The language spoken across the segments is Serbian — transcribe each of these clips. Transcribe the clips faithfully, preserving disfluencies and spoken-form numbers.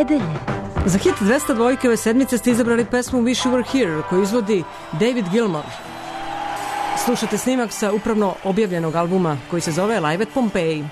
nedelje. Za hit dvesta dvojke ove sedmice ste izabrali pesmu Wish You Were Here koju izvodi David Gilmour. Slušate snimak sa upravno objavljenog albuma koji se zove Live at Pompeii.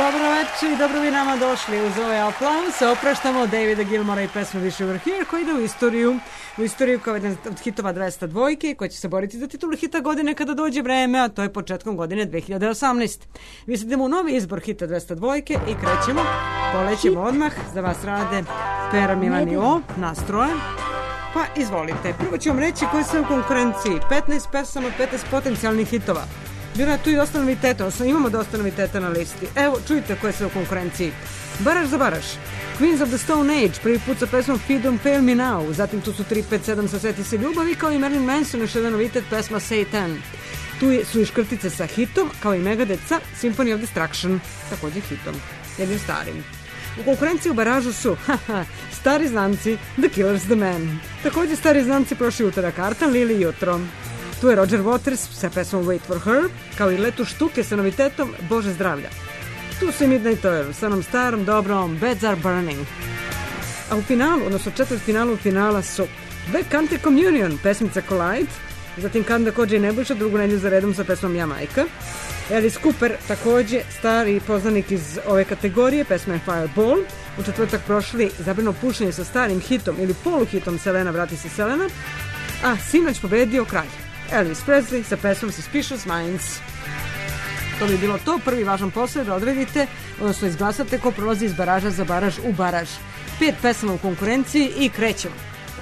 Dobro večer i dobro vi nama došli uz ovaj aplauz. Opraštamo Davida Gilmora i pesmu Wish You Were Here koji ide u istoriju. U istoriju kao jedan od hitova dvesta dvojke koji će se boriti za titulu hita godine kada dođe vreme, a to je početkom godine dve hiljade osamnaeste. Mi sad idemo u novi izbor hita dvesta dvojke i krećemo. Polećemo odmah. Za vas rade Pera, Milan i O. Nastroje. Pa izvolite. Prvo ću vam reći koji su u konkurenciji. petnaest pesama, petnaest potencijalnih hitova. Bilo je tu i dosta noviteta, odnosno imamo dosta noviteta na listi. Evo, čujte koje su u konkurenciji. Baraš za baraš. Queens of the Stone Age, prvi put sa pesmom Feed Don't Fail Me Now. Zatim tu su tri pet sedam sa Sveti se ljubavi, kao i Marilyn Manson, još jedan novitet, pesma Satan. Tu su i škrtice sa hitom, kao i Megadeth sa Symphony of Destruction, također hitom, jednim starim. U konkurenciji u baražu su haha, stari znanci The Killers, The Man. Također stari znanci prošli utorak, Artan, Lili i jutro. Tu je Roger Waters sa pesmom Wait for Her, kao i letu štuke sa novitetom Bože zdravlja. Tu su i Midnight Oil sa onom starom dobrom Beds Are Burning. A u finalu, odnosno četvrt finalu finala su Black Country Communion, pesmica Collide, zatim Kanda Kođe i Nebojša drugu nedjelju za redom sa pesmom Jamaica. Alice Cooper, također stari poznanik iz ove kategorije, pesma je Fireball. U četvrtak prošli Zabrano pušenje sa starim hitom ili poluhitom Selena, vrati se Selena. A sinoć pobedio kralj Elvis Presley sa pesmom Suspicious Minds. To bi bilo to. Prvi važan posao da odredite, odnosno izglasate ko prolazi iz baraža za baraž u baraž. Pet pesama u konkurenciji i krećemo.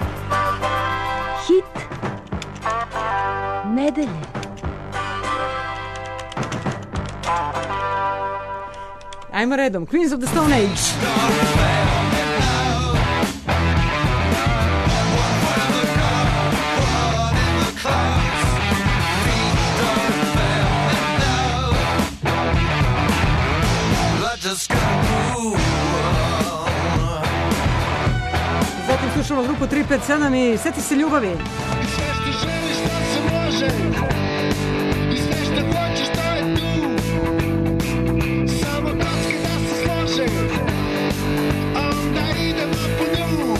Hit nedelje. Ajmo redom. Queens of the Stone Age. Zatim slušamo grupu tri pet sedam i Sjeti se ljubavi. I sve što želiš da se može, i sve što hoćeš to je tu. Samo kocke da se slože, a onda idemo po nju.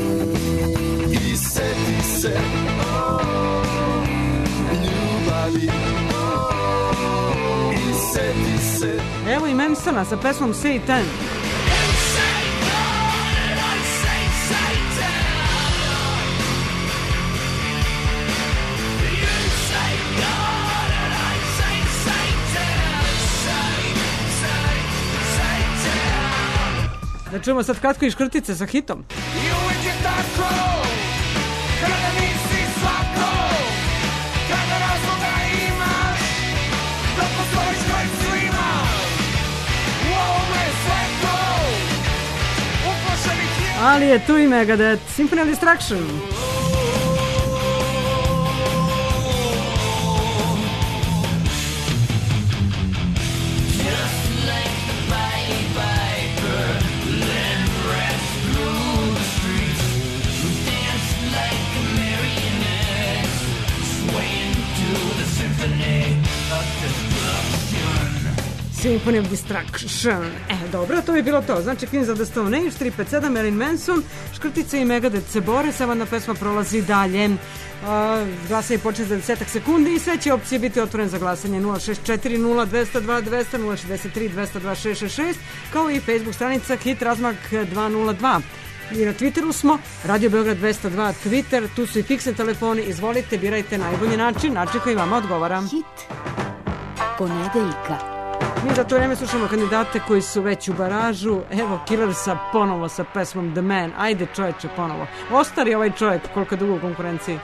I sjeti se ljubavi, i sjeti se. Evo i Mansona sa pesmom Satan. Da čujemo sad kratko i škrtice sa hitom. I uvijek je tako, kada nisi svako, kada razloga imaš, da postojiš koji svima. U ovome sve to, uplašenih je. Ali je tu i Megadeth, Symphony of Destruction. Symphony of Destruction. E, dobro, to bi bilo to. Znači, Queens of the Stone Age, tri pet sedam, Marilyn Manson, škrtice i Megadeth se bore, savadna pesma prolazi dalje. Uh, glasanje počne za desetak sekundi i sve će opcije biti otvorene za glasanje. Nula šest četiri nula dva nula dva dva nula nula šest tri dva nula dva šest šest šest, kao i Facebook stranica Hit Razmak dva nula dva. I na Twitteru smo, Radio Beograd dvesta dva Twitter, tu su i fiksni telefoni, izvolite, birajte najbolji način, način koji vama odgovara. Hit ponedeljka. Mi za to vreme slušamo kandidate koji su već u baražu. Evo Killersa ponovo sa pesmom The Man. Ajde čoveče ponovo. Ostari ovaj čovjek koliko dugo u konkurenciji.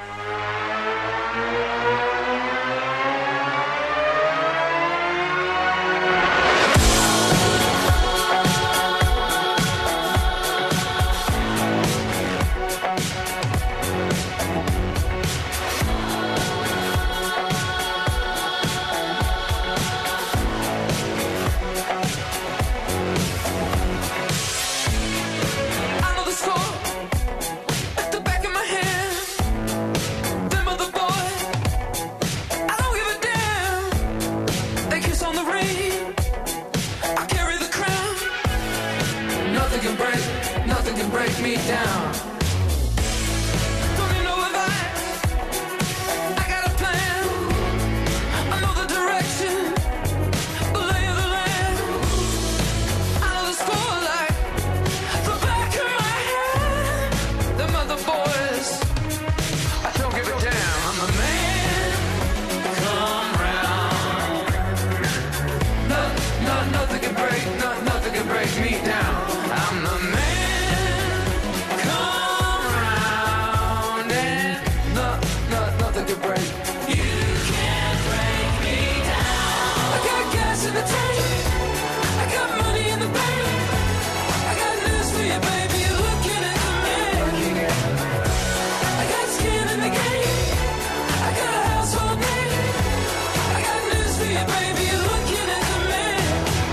break me down. I'm the man. Come round and no, no, nothing can break. You can't break me down. I got gas in the tank. I got money in the bank. I got news for you, baby. You're looking at the man. I got skin in the game. I got a household name. I got news for you, baby. You're looking at the man.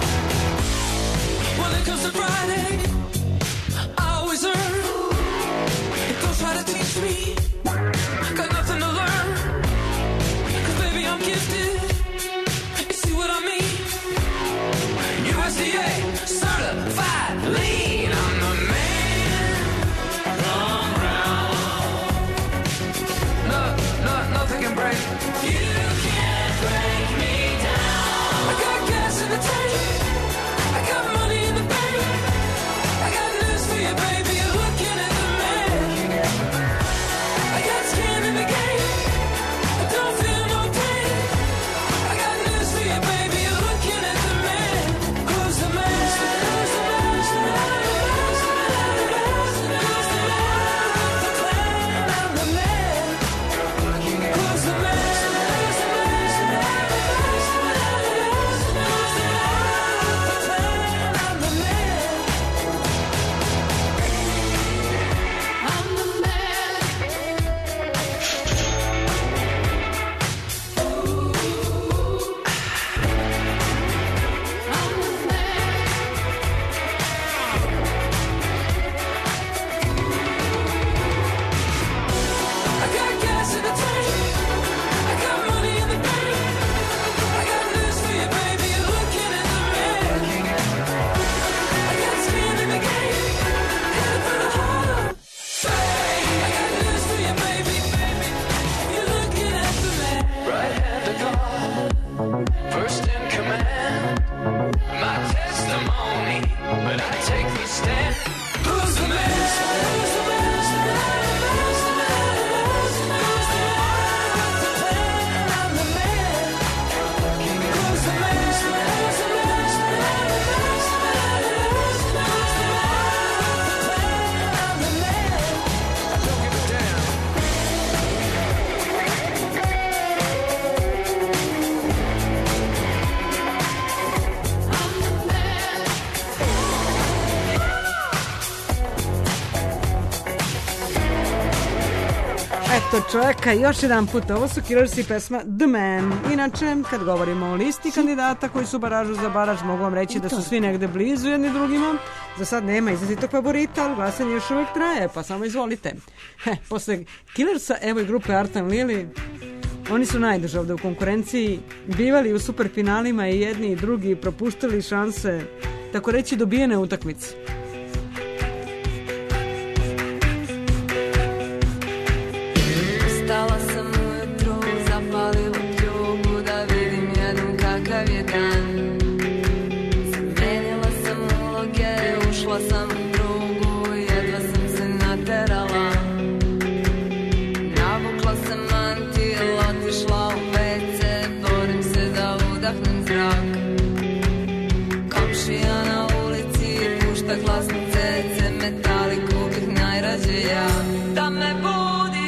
When it comes to Friday, I always earn. Don't try to teach me. Got nothing to learn. Cause baby, I'm gifted. You see what I mean? U S D A certified lean. I'm the man. Come round. No, no, nothing can break. You can't break me down. I got gas in the tank. I got money in the bank. I got news for you, baby. You're looking at the man. I got skin in the game. I don't feel no pain. I got news for you, baby. You're looking at the man. Who's the man? Who's the man? Who's the man? Who's the man? Who's the man? Who's the man? The clan, I'm the man. Who's the man? Who's the man? Who's the man? Who's the man? Who's the man? The clan, I'm the man. I'm the man. I'm the man. I got gas in the tank. I got money in the bank. I got news for you, baby. You're looking at the man. I got skin in the game. Headed for the heart. I got news for you, baby. You're looking at the man. Right hand to God, first in command. My testimony, but I take the stand. Who's the man? Who's the man? Who's the man? Who's the man? Who's the man? Who's the man? The plan, I'm the man. Who's the man? Who's the man? Who's the man? Who's the man? Who's the man? Who's the man? The plan, I'm the man. I don't give a damn. I'm the man. Eto čovjeka, još jedan put, ovo su Killers i pesma The Man. Inače, kad govorimo o listi kandidata koji su baražu za baraž, mogu vam reći da su svi negde blizu jedni drugima. Za sad nema izrazitog favorita, ali glasanje još uvijek traje, pa samo izvolite. He, posle Killersa, evo i grupe Artan Lili, oni su najduže ovde u konkurenciji, bivali u superfinalima i jedni i drugi propuštali šanse, tako reći dobijene utakmice. Stala sam ujutru, zapalila pljugu da vidim jednom kakav je dan. Zamenila sam uloge, ušla sam u drugu, jedva sam se naterala. Navukla sam mantil, otišla u ve ce, borim se da udahnem zrak. Komšija na ulici pušta glasno cece, metaliku bih najrađe ja. Da me budi.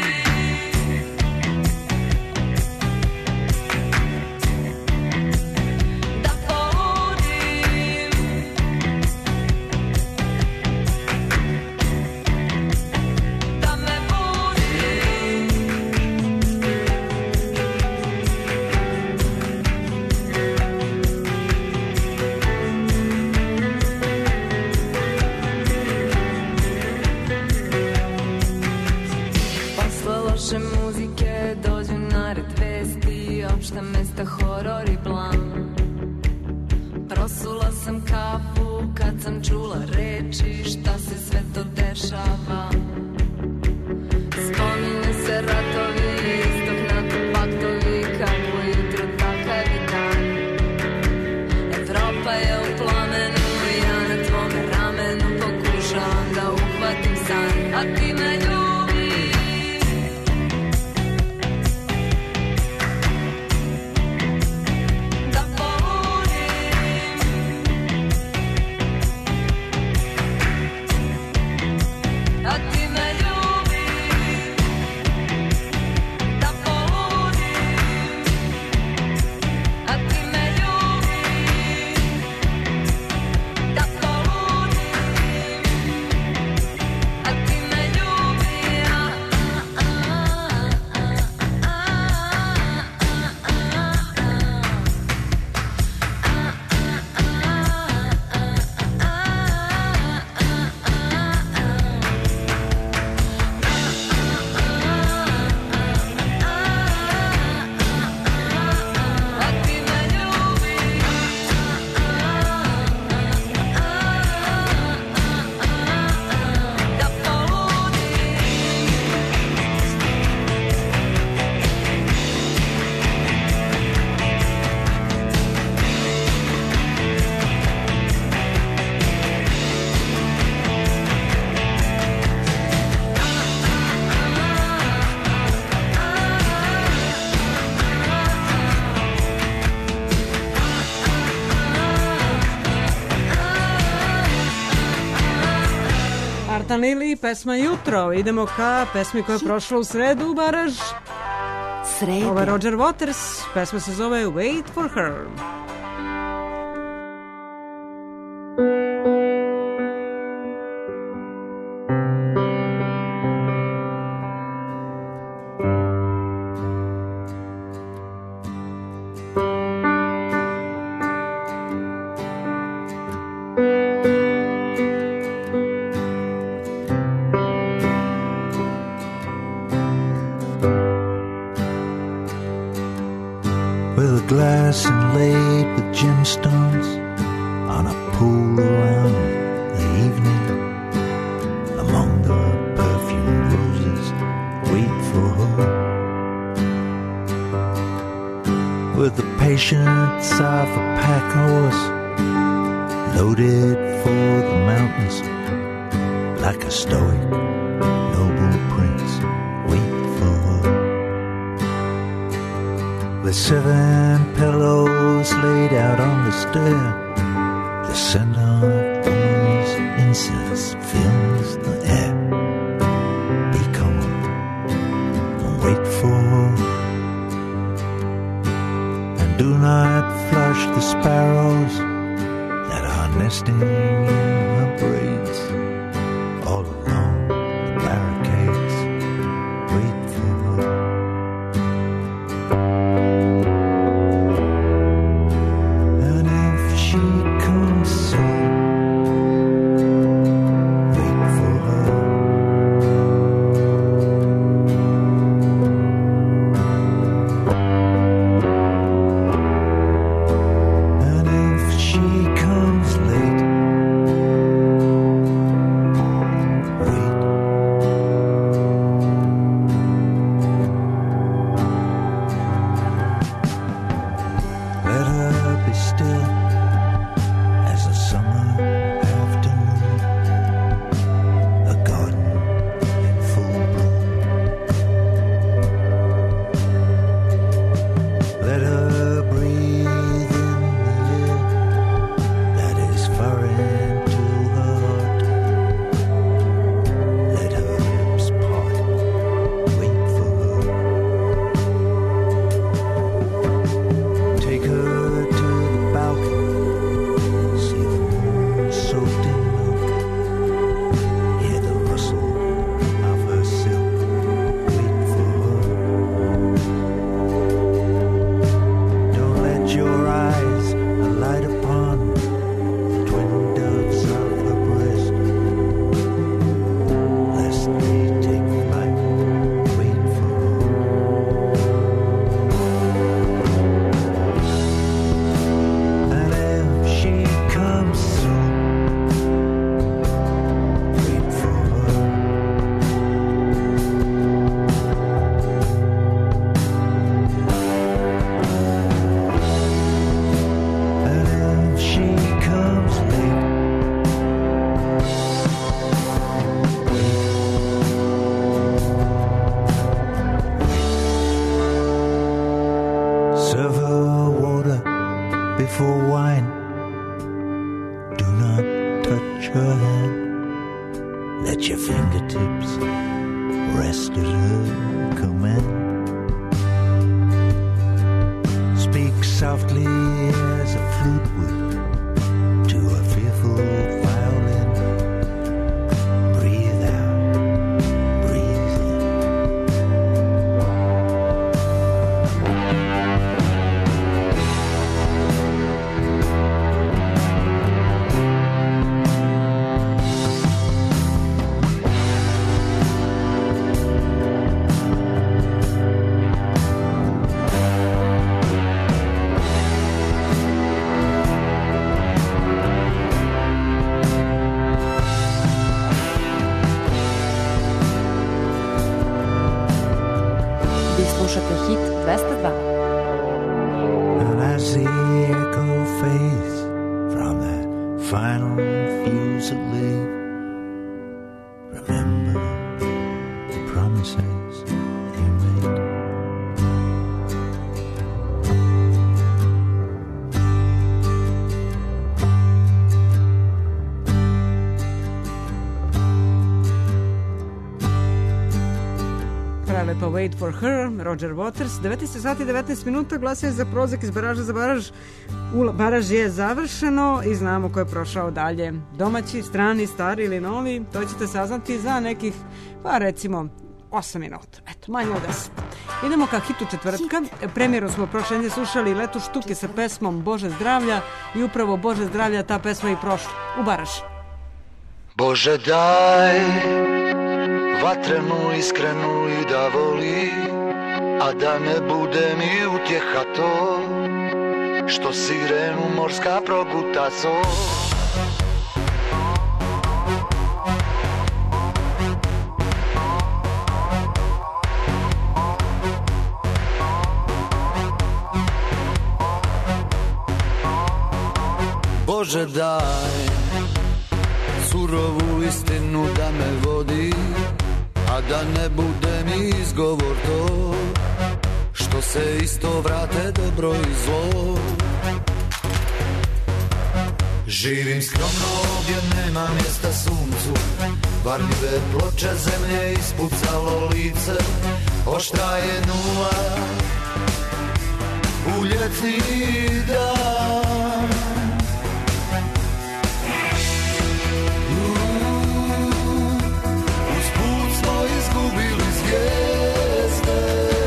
Loše muzike dođu na red vesti, opšta mesta, horor i blam. Prosula sam kafu kad sam čula reči, šta se sve to dešava. Spominju se ratovi, istok NATO paktovi, kako jutro takav je dan. Evropa je u plamenu, ja na tvome ramenu pokušavam da uhvatim san, a ti me ljubiš. Jonathan Lilly, pesma Jutro. Idemo ka pesmi koja je prošla u sredu u baraž. Sreda. Ovo je Roger Waters, pesma se zove Wait for Her. glass inlaid with gemstones on a pool around the evening. Among the perfumed roses, wait for her. With the patience of a pack horse, loaded for the mountains, like a stoic, noble prince, wait for her. With seven pillows laid out on the stair, the scent of woman's incense fills the air. Be calm and wait for her, and do not flush the sparrows that are nesting in her braids. All along the barricades, wait for her. And if she comes soon, wait for her. And if she comes late, wait. Let her be still as a summer afternoon, a garden in full bloom. Let her breathe in the air that is foreign to her heart. Let her lips part, wait for her. Take her to the balcony, see the moon soaked in milk, hear the rustle of her silk, wait for her. Don't let your eyes alight upon the twin doves of her breast, lest they take flight, wait for her. And if she comes soon, wait for her. And if she comes late, serve her water before wine. Do not touch her hand. Let your fingertips rest at her command. Speak softly as a flute would to a fearful violin. Breathe out, breathe in. Vi slušate Hit dvesta dva. And as the echo fades from that final fusillade, remember the promises you made. Wait for Her, Roger Waters. devetnaest sati i devetnaest minuta, glasanje za prolazak iz baraža za baraž. U baraž je završeno i znamo ko je prošao dalje. Domaći, strani, stari ili novi, to ćete saznati za nekih, pa recimo, osam minuta. Eto, manje od deset. Idemo ka hitu četvrtka. Premijeru smo prošle nedelje slušali Letu štuke sa pesmom Bože zdravlja i upravo Bože zdravlja ta pesma i prošla. U baraž. Bože daj vatrenu iskrenu i da voli, a da ne bude mi utjeha to što sirenu morska proguta so. Bože daj surovu istinu da me vodi, a da ne bude mi izgovor to što se isto vrate dobro i zlo. Živim skromno ovdje, nema mjesta suncu, varljive ploče zemlje ispucalo lice, oštra je nula u ljetni dan. Izgubili zvijezde,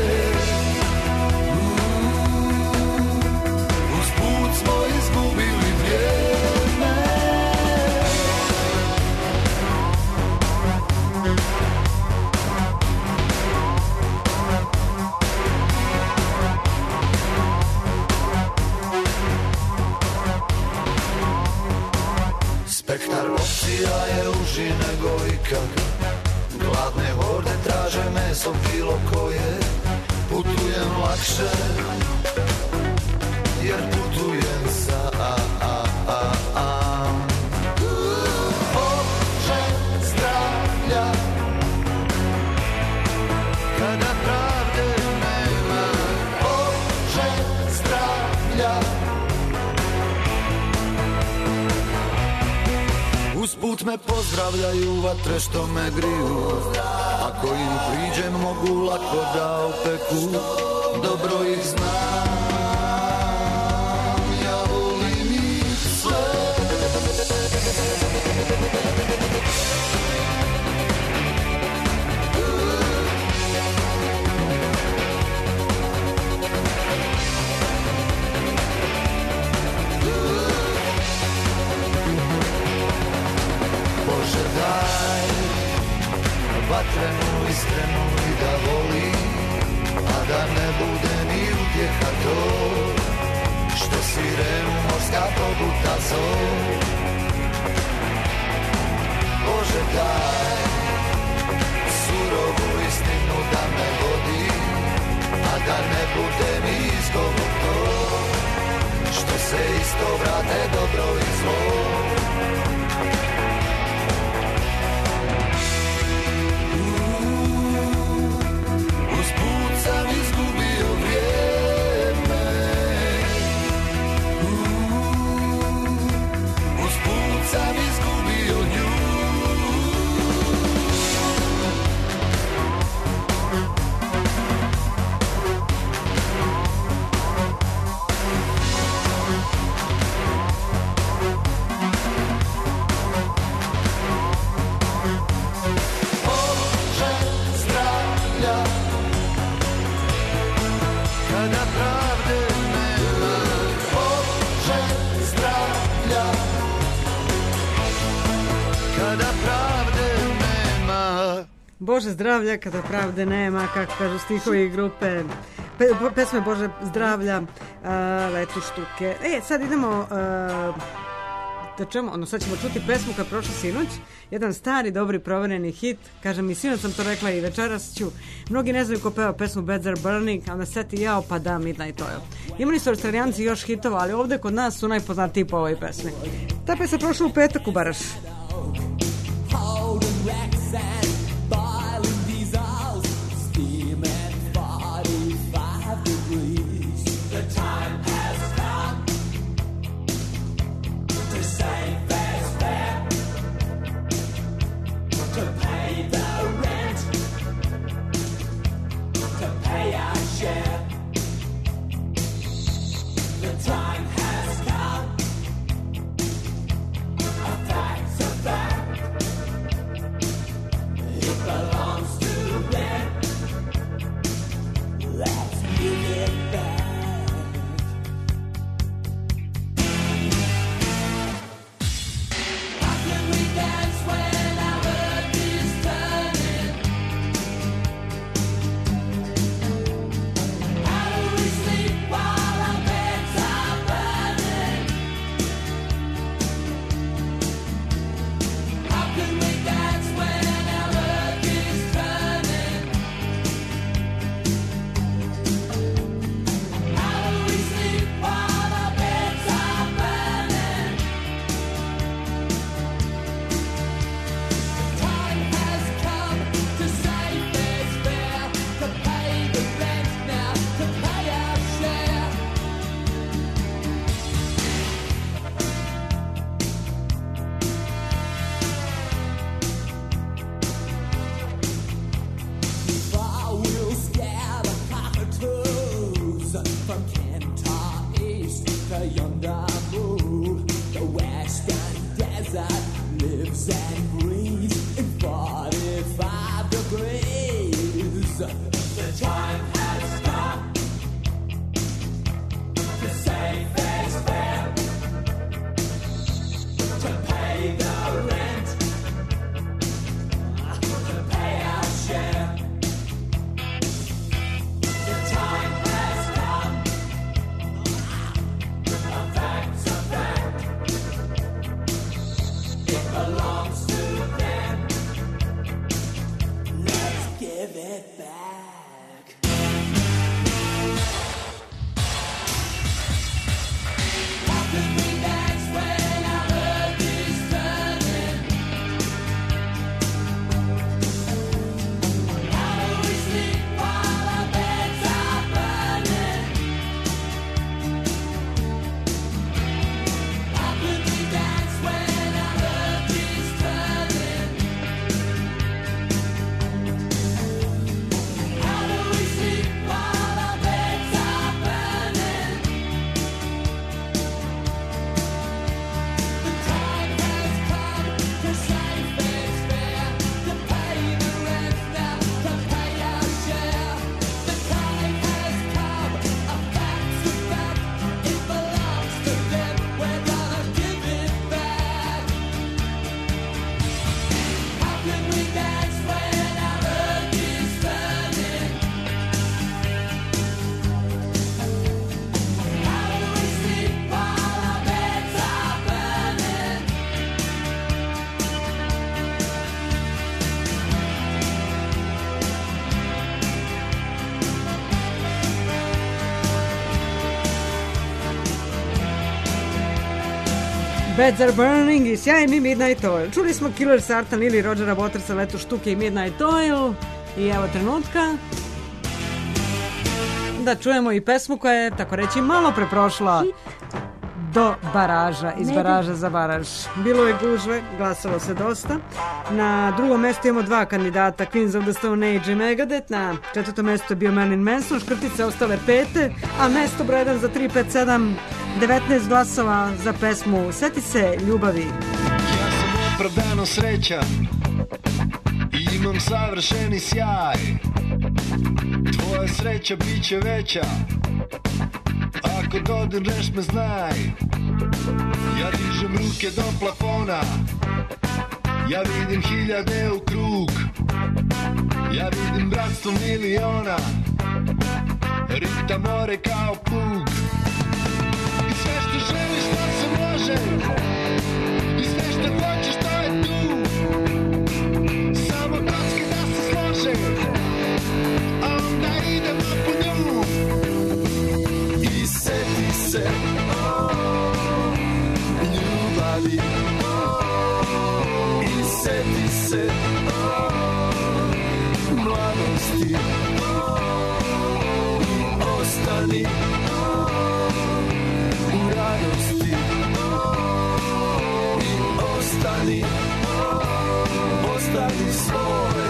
uz put smo izgubili vrijeme. Spektar opcija je uži nego ikad. Gladne horde traže meso bilo koje. Putujem lakše, jer putujem sa a, a, a, a. Bože zdravlja, kada pravde nema. Bože zdravlja, usput me pozdravljaju vatre što me griju, ako im priđem mogu lako da opeku, dobro ih znam, ja volim ih sve. Bože daj vatrenu iskrenu i da voli, a da ne bude ni utjeha to što sirenu morska proguta zov. Bože daj surovu istinu da me vodi, a da ne bude mi izgovor to što se isto vrate dobro i zlo. Sam izgubio vrijeme, usput sam izgubio nju. Bože zdravlja, kada pravde nema. Bože zdravlja, kada pravde nema. Bože zdravlja kada pravde nema, kako kažu stihovi grupe Pe, pesme Bože zdravlja, uh, Letu štuke. E, sad idemo uh, da čujemo, ono sad ćemo čuti pesmu koja je prošla sinoć, jedan stari, dobri, provereni hit. Kažem, i sinoć sam to rekla i večeras ću. Mnogi ne znaju ko peva pesmu Beds Are Burning, a na seti jao pa da Midnight Oil. Imali su Australijanci još hitova, ali ovde kod nas su najpoznatiji po ovoj pesmi. Ta pesma prošla u petak u baraž. yonder moon. The western desert lives and breathes in forty-five degrees. The time has come to save fair's fair, to pay the rent, to pay our share. The time has come, a fact's a fact. It belongs to them. Let's give it back. How could we dance when our earth is turning? How do we sleep while our beds are burning? How could we dance when our earth is turning? How do we sleep while our beds are burning? The time has come to save fair's fair, to pay the rent now, to pay our share. The time has come, a fact's a fact. It belongs to them. We're gonna give it back. How can we dance when our earth is burning? How do we sleep while our beds are burning? Beds Are Burning i sjajni Midnight Oil. Čuli smo Killers, Artan ili Rodgera Watersa, Leto štuke i Midnight Oil. I evo trenutka da čujemo i pesmu koja je, tako reći, malo preprošla do baraža, iz baraža za baraž. Bilo je gužve, glasalo se dosta. Na drugom mjestu imamo dva kandidata, Queens of the Stone Age i Megadeth. Na četvrtom mjestu je bio Marilyn Manson, škrtice ostale pete, a mesto broj jedan za tri pet sedam, devetnaest glasova za pesmu Seti se ljubavi. Ja sam opravdano srećan i imam savršeni sjaj. Tvoja sreća bit će veća ako dodirneš me, znaj. Ja dižem ruke do plafona, ja vidim hiljade u krug, ja vidim bratstvo miliona, ritam more kao plug. I sve što želiš da se može, i sve što hoćeš to je tu. Samo kocke da se slože, a onda idemo po nju. I seti se ljubavi, i seti se mladosti, i ostani u radosti, i ostani, ostani svoj.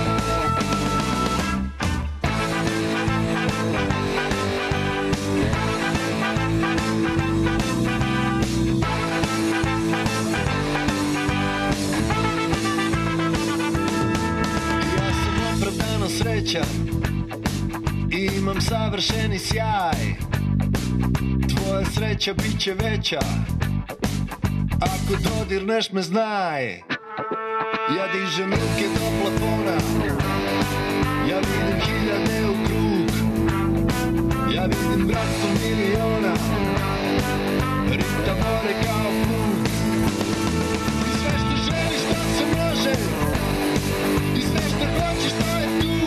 Ja sam opravdano srećan i imam savršeni sjaj. Tvoja sreća bit će veća ako dodirneš me, znaj. Ja dižem ruke do plafona, ja vidim hiljade u krug, ja vidim bratstvo miliona, ritam more kao plug. I sve što želiš da se može, i sve što hoćeš to je tu.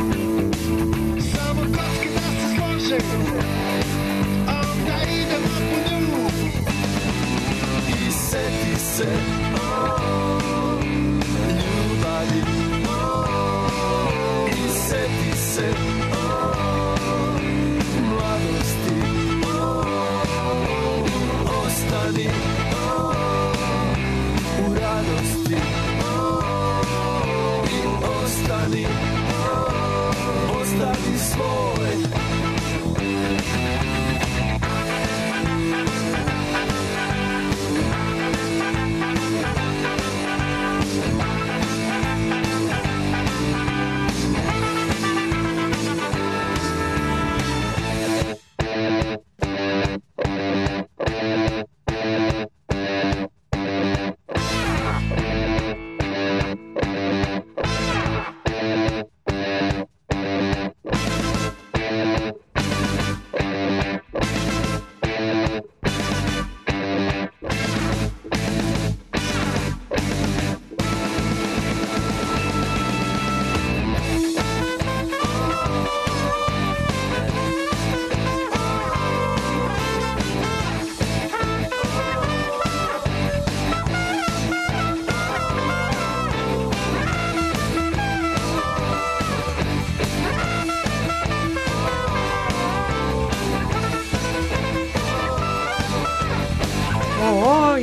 Samo kocke da se slože, a onda idemo po nju. I seti se ljubavi, i seti se mladosti,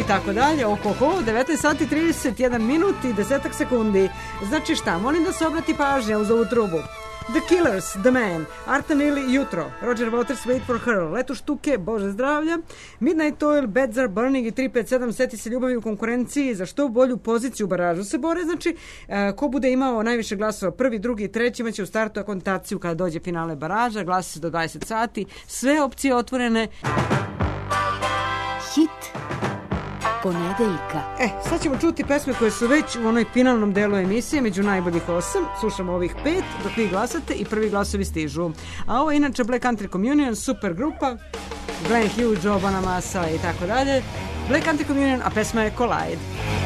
tako dalje. Ohoho, devetnaest sati trideset jedan minut i deset sekundi. Znači šta, molim da se obrati pažnja uz ovu trubu. The Killers, The Man, Artan Lee, Jutro, Roger Waters, Wait for Her, Leto štuke, Bože zdravlja, Midnight Oil, Beds Are Burning i tri pet sedam, Seti se ljubavi u konkurenciji za što bolju poziciju u baražu se bore, znači e, ko bude imao najviše glasova prvi, drugi i treći imaće u startu akontaciju kada dođe finale baraža, glasa se do dvadeset sati, sve opcije otvorene. Hit ponedeljka. E, sad ćemo čuti pesme koje su već u onoj finalnom delu emisije, među najboljih osam. Slušamo ovih pet dok vi glasate i prvi glasovi stižu. A ovo je inače Black Country Communion, super grupa, Glenn Hughes, Joe Bonamassa i tako dalje. Black Country Communion, a pesma je Collide.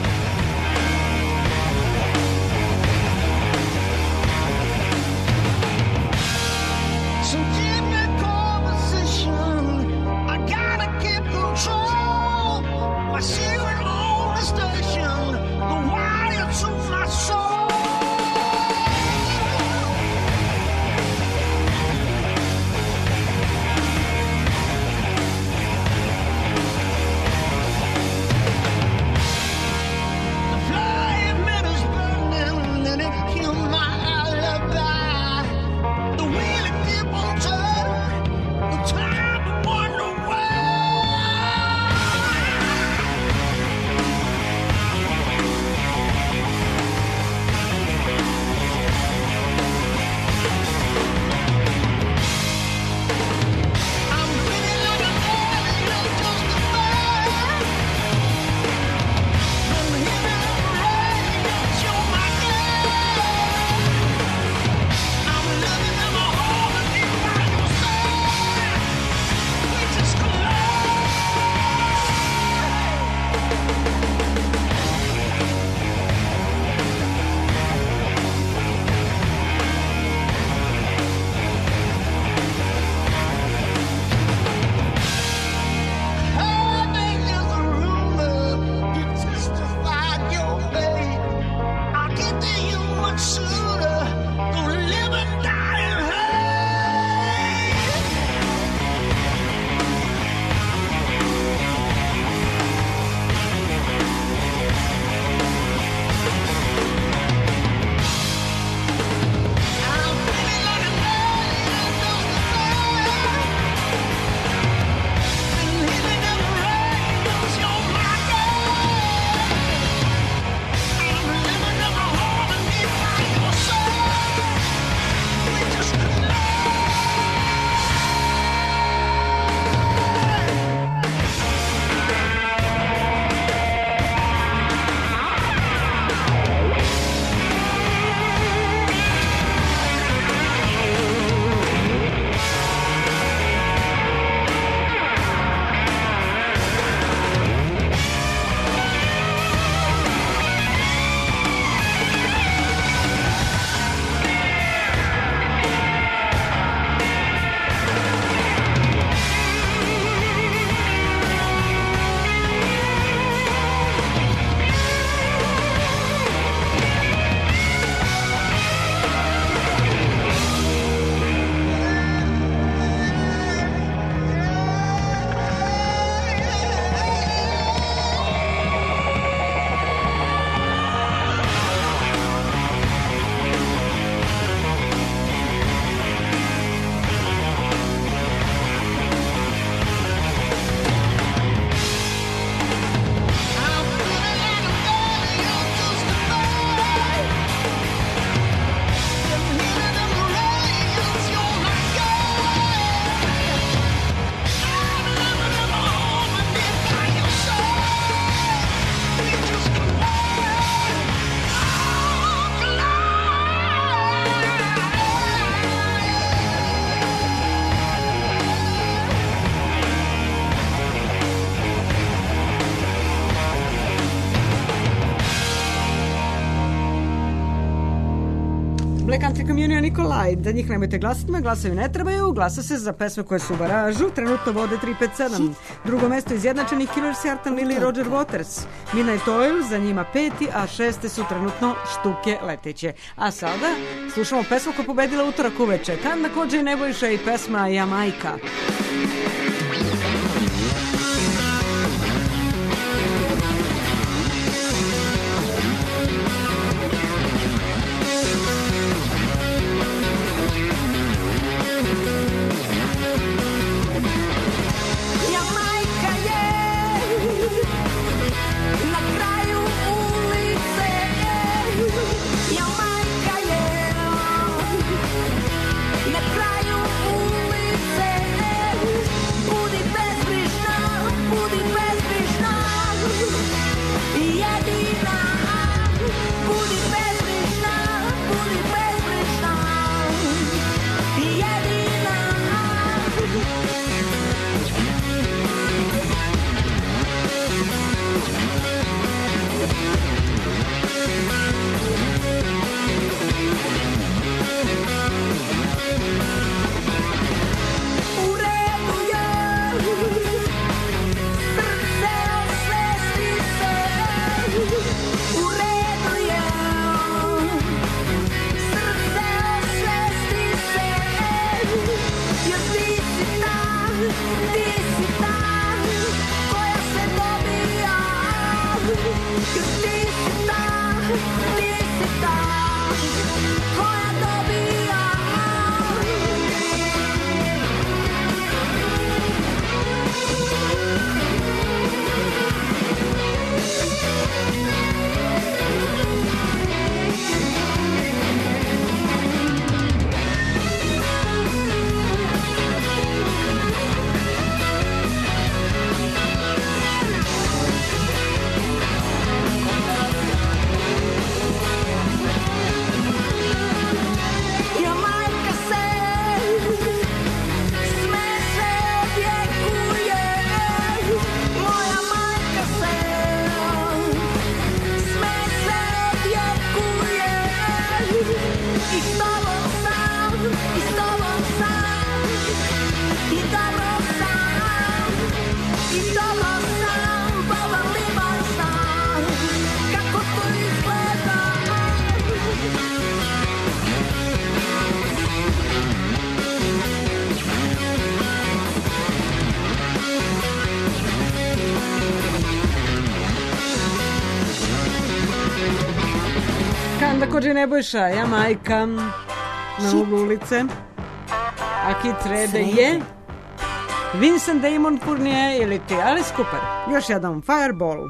Black Country Communion i Collide. Za njih nemojte glasati, me glasovi ne trebaju. Glasa se za pesme koje su u baražu. Trenutno vode tri pet sedam. Drugo mesto izjednačenih Killers, Artan Lee, Roger Waters. Midnight Oil, za njima peti, a šeste su trenutno Štuke leteće. A sada slušamo pesmu koja pobedila utorak uveče. Kanda Kodža i Nebojša i pesma Jamajka. Kođe Nebojša, ja majka na uglu ulice. A hit srede je Vincent Damon Fournier ili ti Alice Cooper. Još jedan Fireball.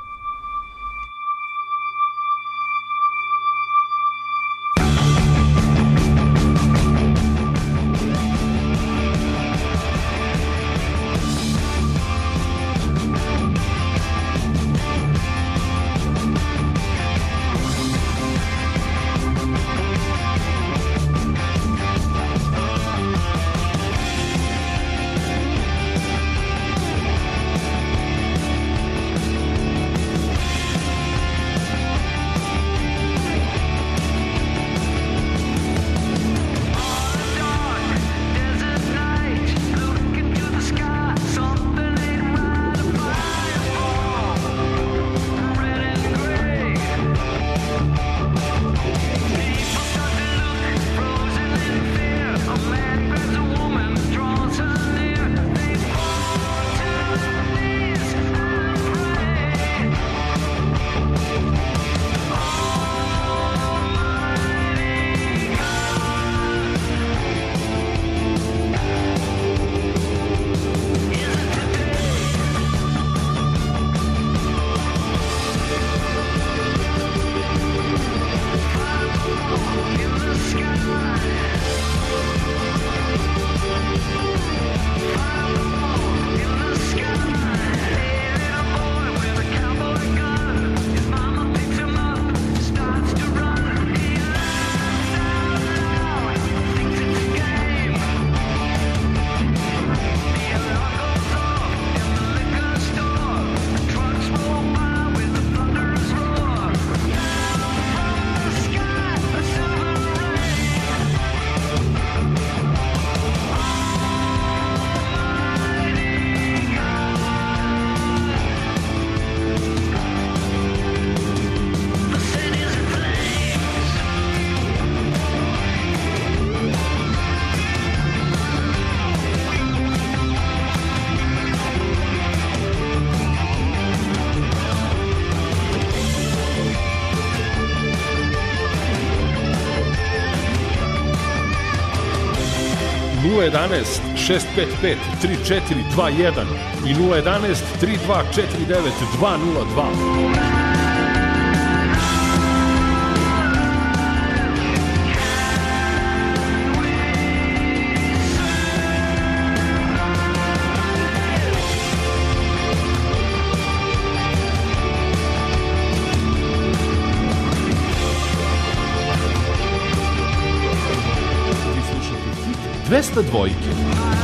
nula jedanaest šest pet pet tri četiri dva jedan i nula jedanaest tri dva četiri devet dva nula dva. dvesta dvojke.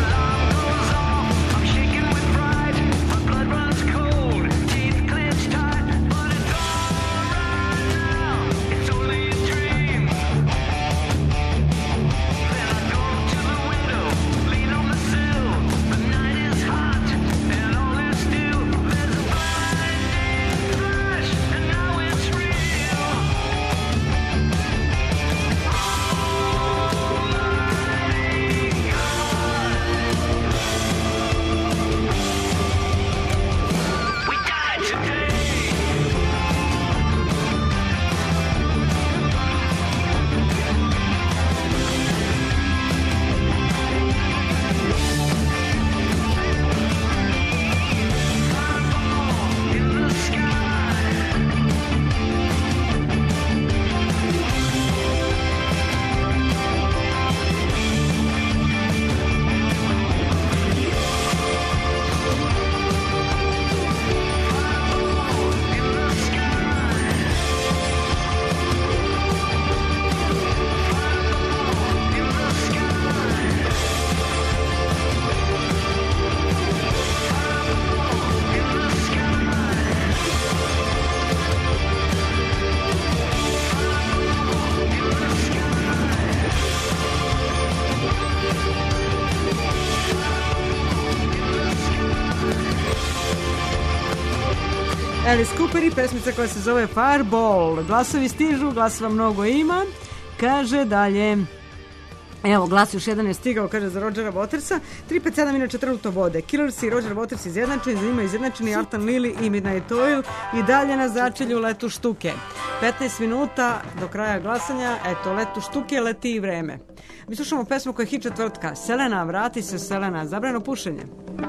Alice Cooper i pesmica koja se zove Fireball. Glasovi stižu, glasova mnogo ima. Kaže dalje Evo, glas još jedan je stigao, kaže za Rodgera Watersa. tri pet sedam inače trenutno vode. Killers i Roger Waters izjednačeni, za njima izjednačeni Artan Lili i Midnight Oil i dalje na začelju Letu štuke. petnaest minuta do kraja glasanja, eto, Letu štuke, leti i vreme. Mi slušamo pesmu koja je hit četvrtka. Selena, vrati se Selena, zabrano pušenje.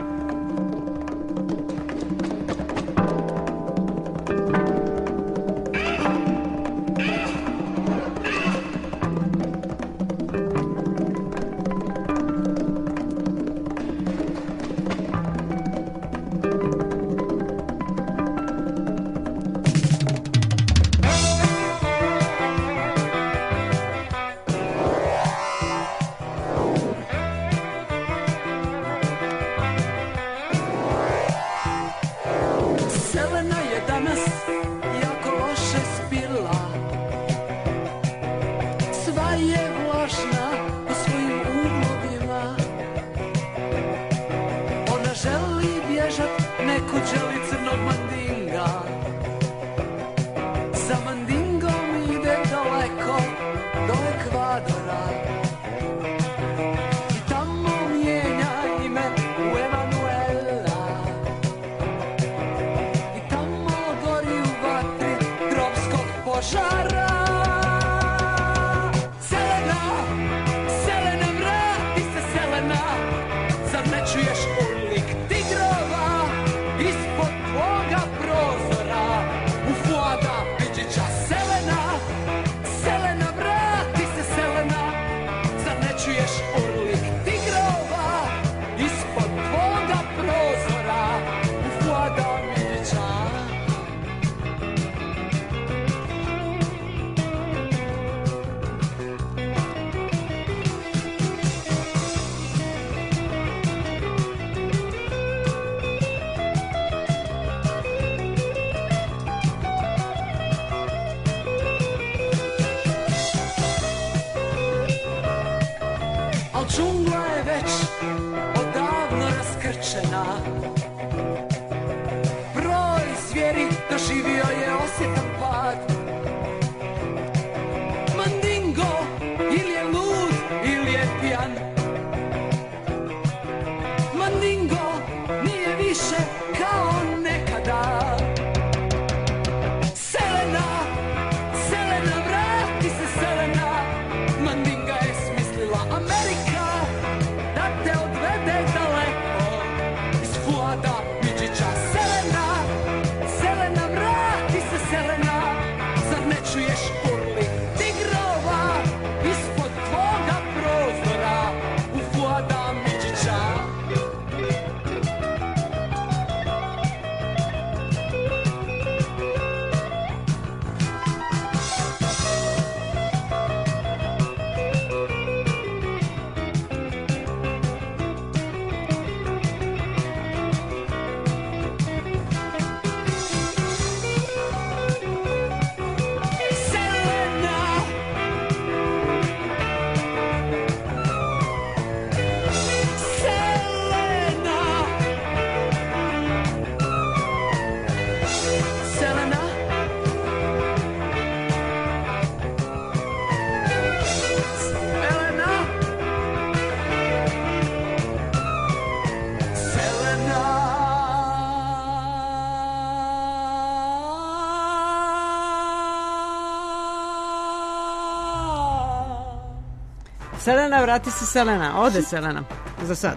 Selena, vrati se Selena. Ode Selena. Za sad.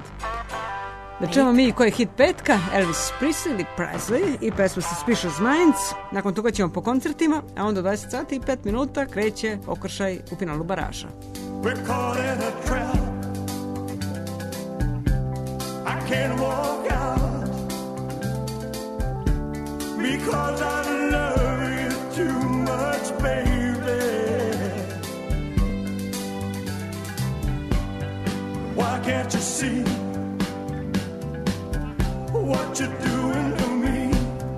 Da čujemo mi koji je hit petka. Elvis Presley ili Presley i pesma Suspicious Minds. Nakon toga ćemo po koncertima, a onda dvadeset sati i pet minuta kreće okršaj u finalu baraža. We're caught in a trap. I can't walk out because I love you too much, baby. Why can't you see what you're doing to me?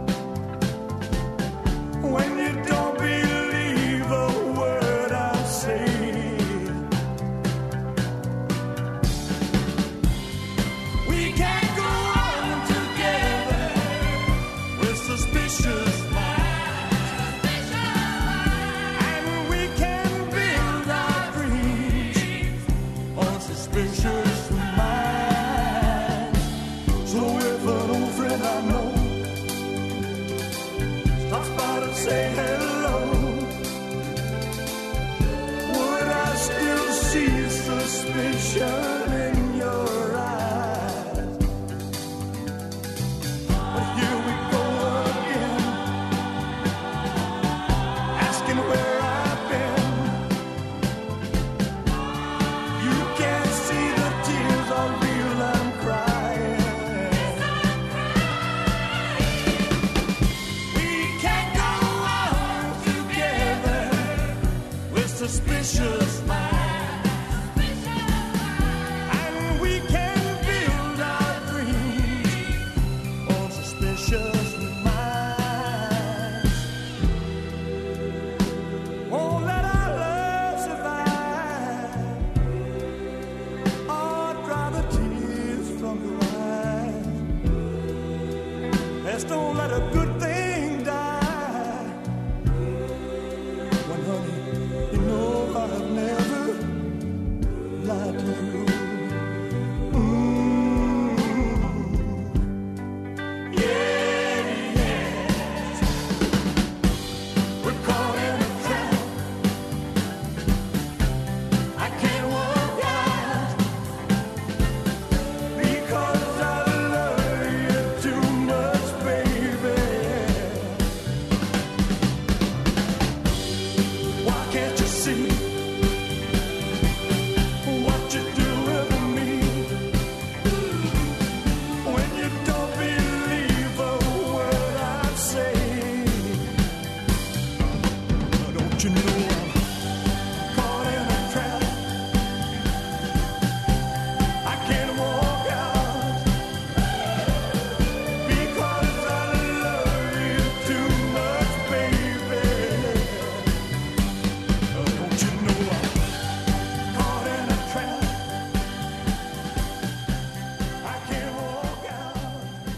When you don't believe a word I say, we can't go on together with suspicious minds, and we can build our dreams suspicion in your eyes. But here we go again, asking where I've been. You can't see the tears are real, I'm crying. We can't go on together with suspicious minds. And we can build our dreams on suspicious minds. Won't let our love survive or dry the tears from your eyes. Let's don't let a good thing die. When honey, you know I've never lied to you. Mm. Yeah, yes. We're caught in a trap. I can't walk out because I love you too much, baby. Why can't you see what you're doing to me? When you don't believe a word I say, don't you know I'm caught in a trap? I can't walk out because I love you too much, baby. Don't you know I'm caught in a trap? I can't walk out.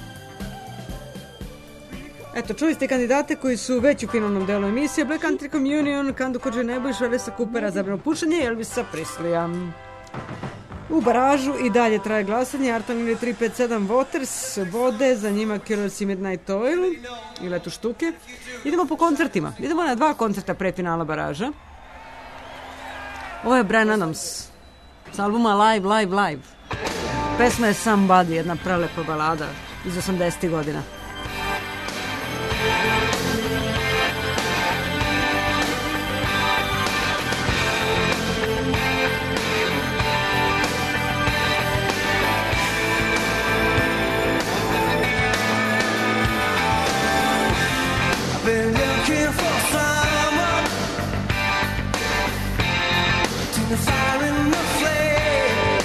Eto, čuli ste kandidate koji su već u finalnom delu emisije. Black Country Communion, Kandu Kođe Nebojša, Vesa Kupera, Zabrano pušenje i Elvisa Preslija. U baražu i dalje traje glasanje. Artanile tri pet sedam Waters, Vode, za njima Killers i Midnight Oil i Letu štuke. Idemo po koncertima. Idemo na dva koncerta pre finala baraža. Ovo je Bryan Adams s albuma Live, Live, Live. Pesma je Somebody, jedna prelepa balada iz osamdesetih godina. Been looking for someone to the fire and the flame.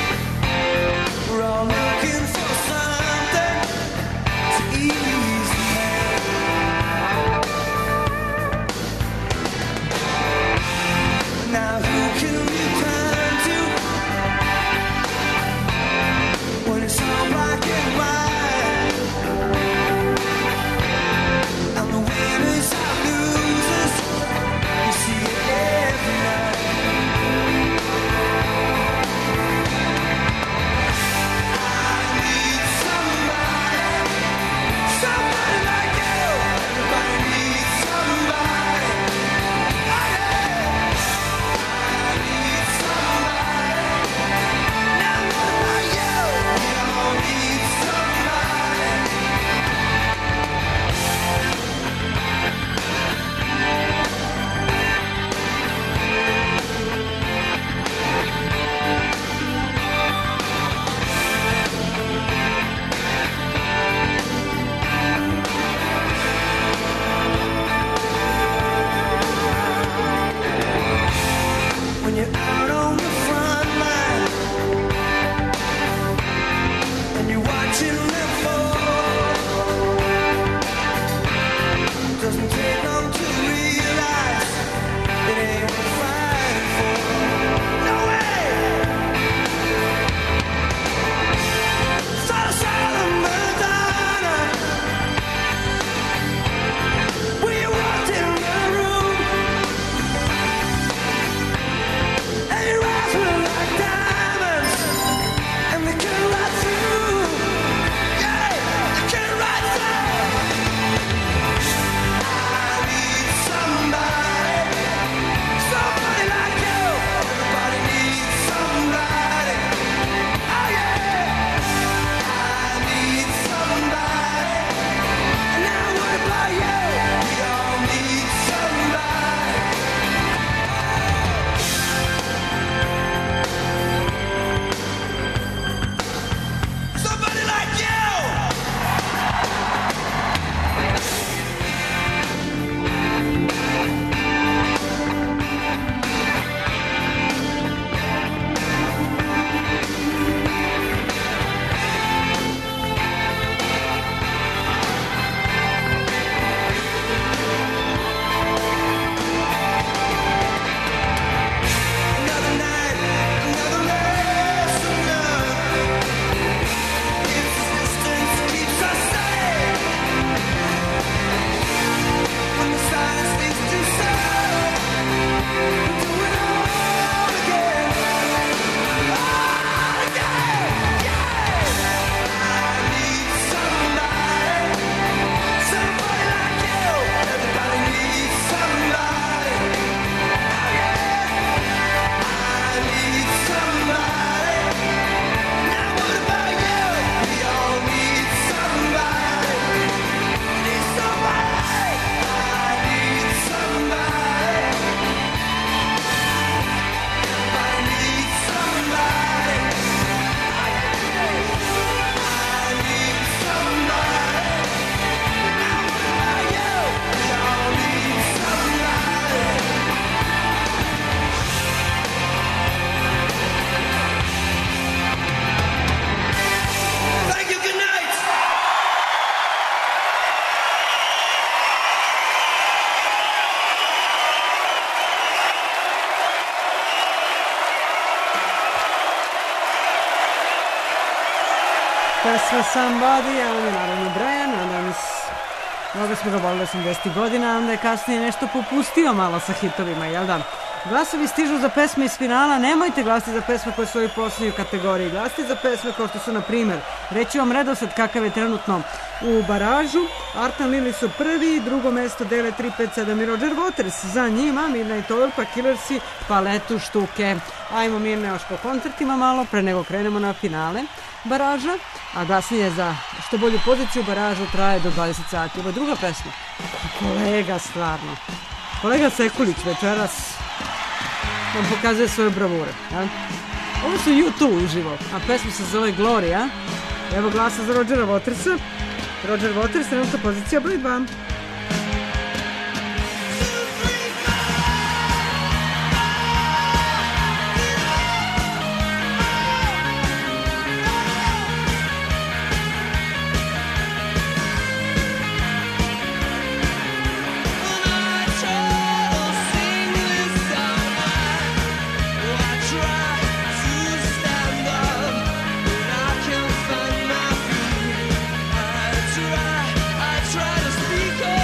We're all looking for something to ease pesma Somebody, a on je naravno Brian Adams. Mnogo smo ga volili osamdesetih godina, a onda je kasnije nešto popustio malo sa hitovima, jel da? Glasovi stižu za pesme iz finala, nemojte glasiti za pesme koje su u ovoj posljednjoj kategoriji. Glasite za pesme kao što su, na primjer, reći vam redosled kakav je trenutno u baražu. Art and Lily su prvi, drugo mesto dele tri pet sedam i Roger Waters. Za njima Midnight Oil, pa Killersi, pa Letu štuke. Ajmo Mirne još po koncertima malo, pre nego krenemo na finale baraža. A glasnije za što bolju poziciju baražu traje do dvadeset sati. Ovo je druga pesma. Kolega, stvarno. Kolega Sekulić večeras vam pokazuje svoje bravure. Ja? Ovo su U dva uživo, a pesma se zove Gloria. Evo glasa za Rogera Watersa. Roger Waters, trenutno pozicija broj dva. Try to speak up.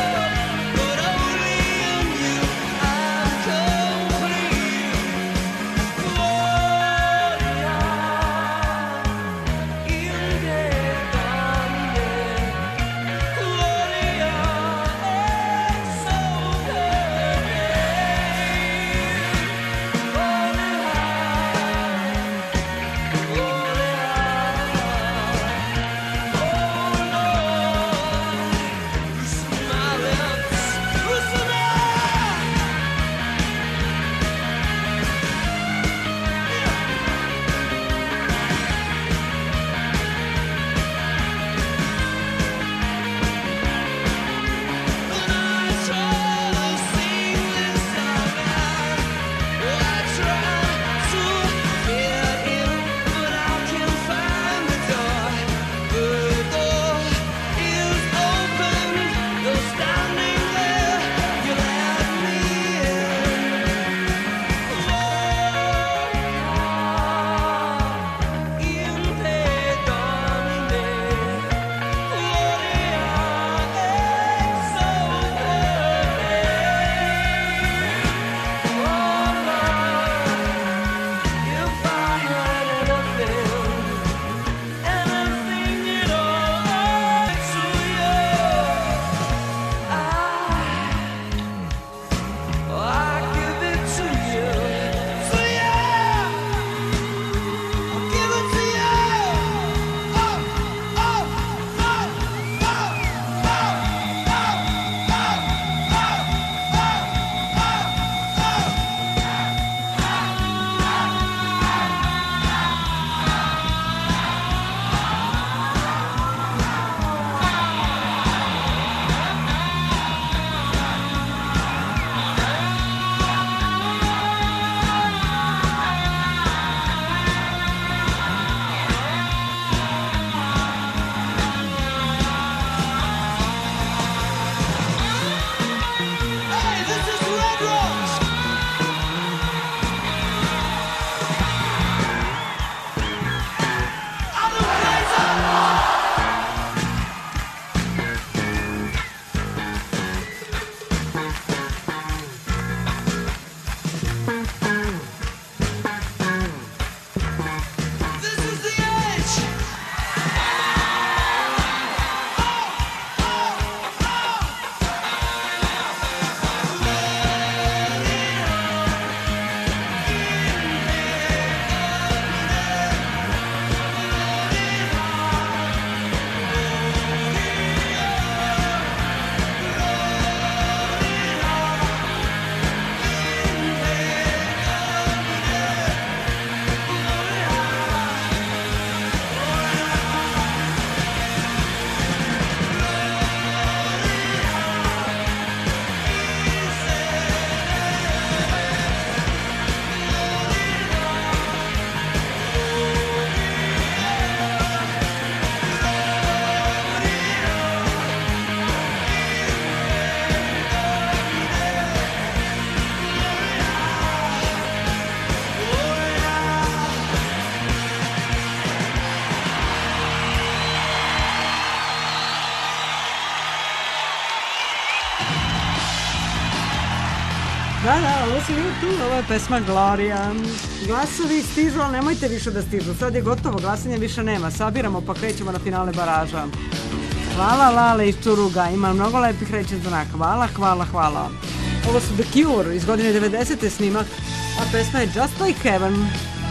Da, da, ovo su YouTube, ovo je pesma Gloria. Glasovi stižu, ali nemojte više da stižu. Sad je gotovo, glasanja više nema. Sabiramo pa krećemo na finale baraža. Hvala Lale iz Čuruga, ima mnogo lepih reći znaka. Hvala, hvala, hvala. Ovo su The Cure iz godine devedesete snimak, a pesma je Just Like Heaven.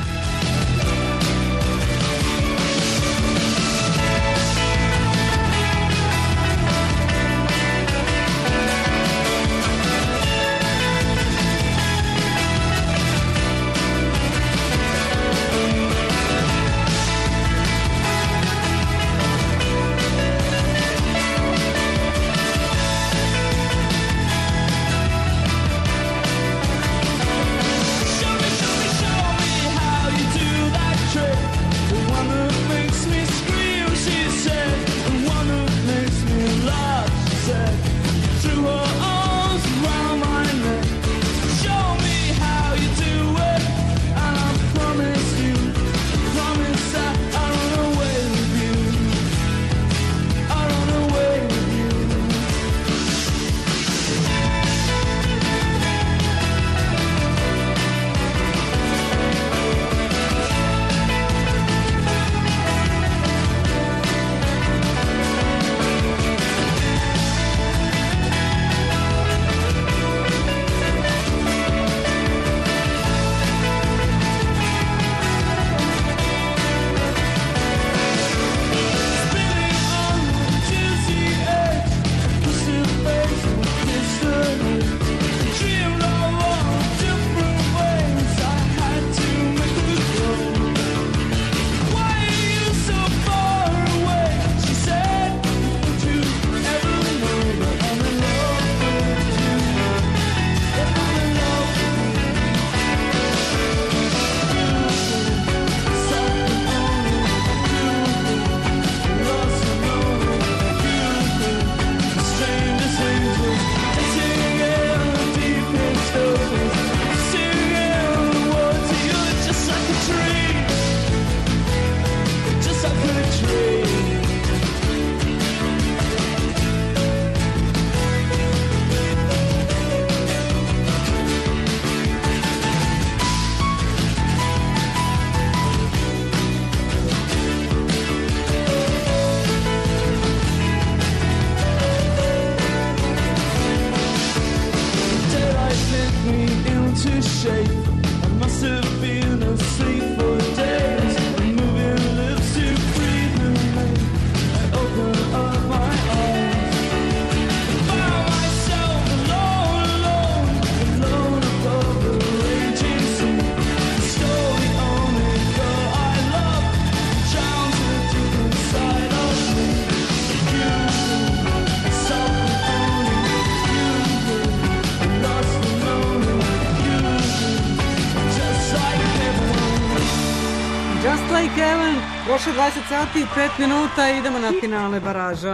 Prošlo dvadeset sati i pet minuta i idemo na finale baraža.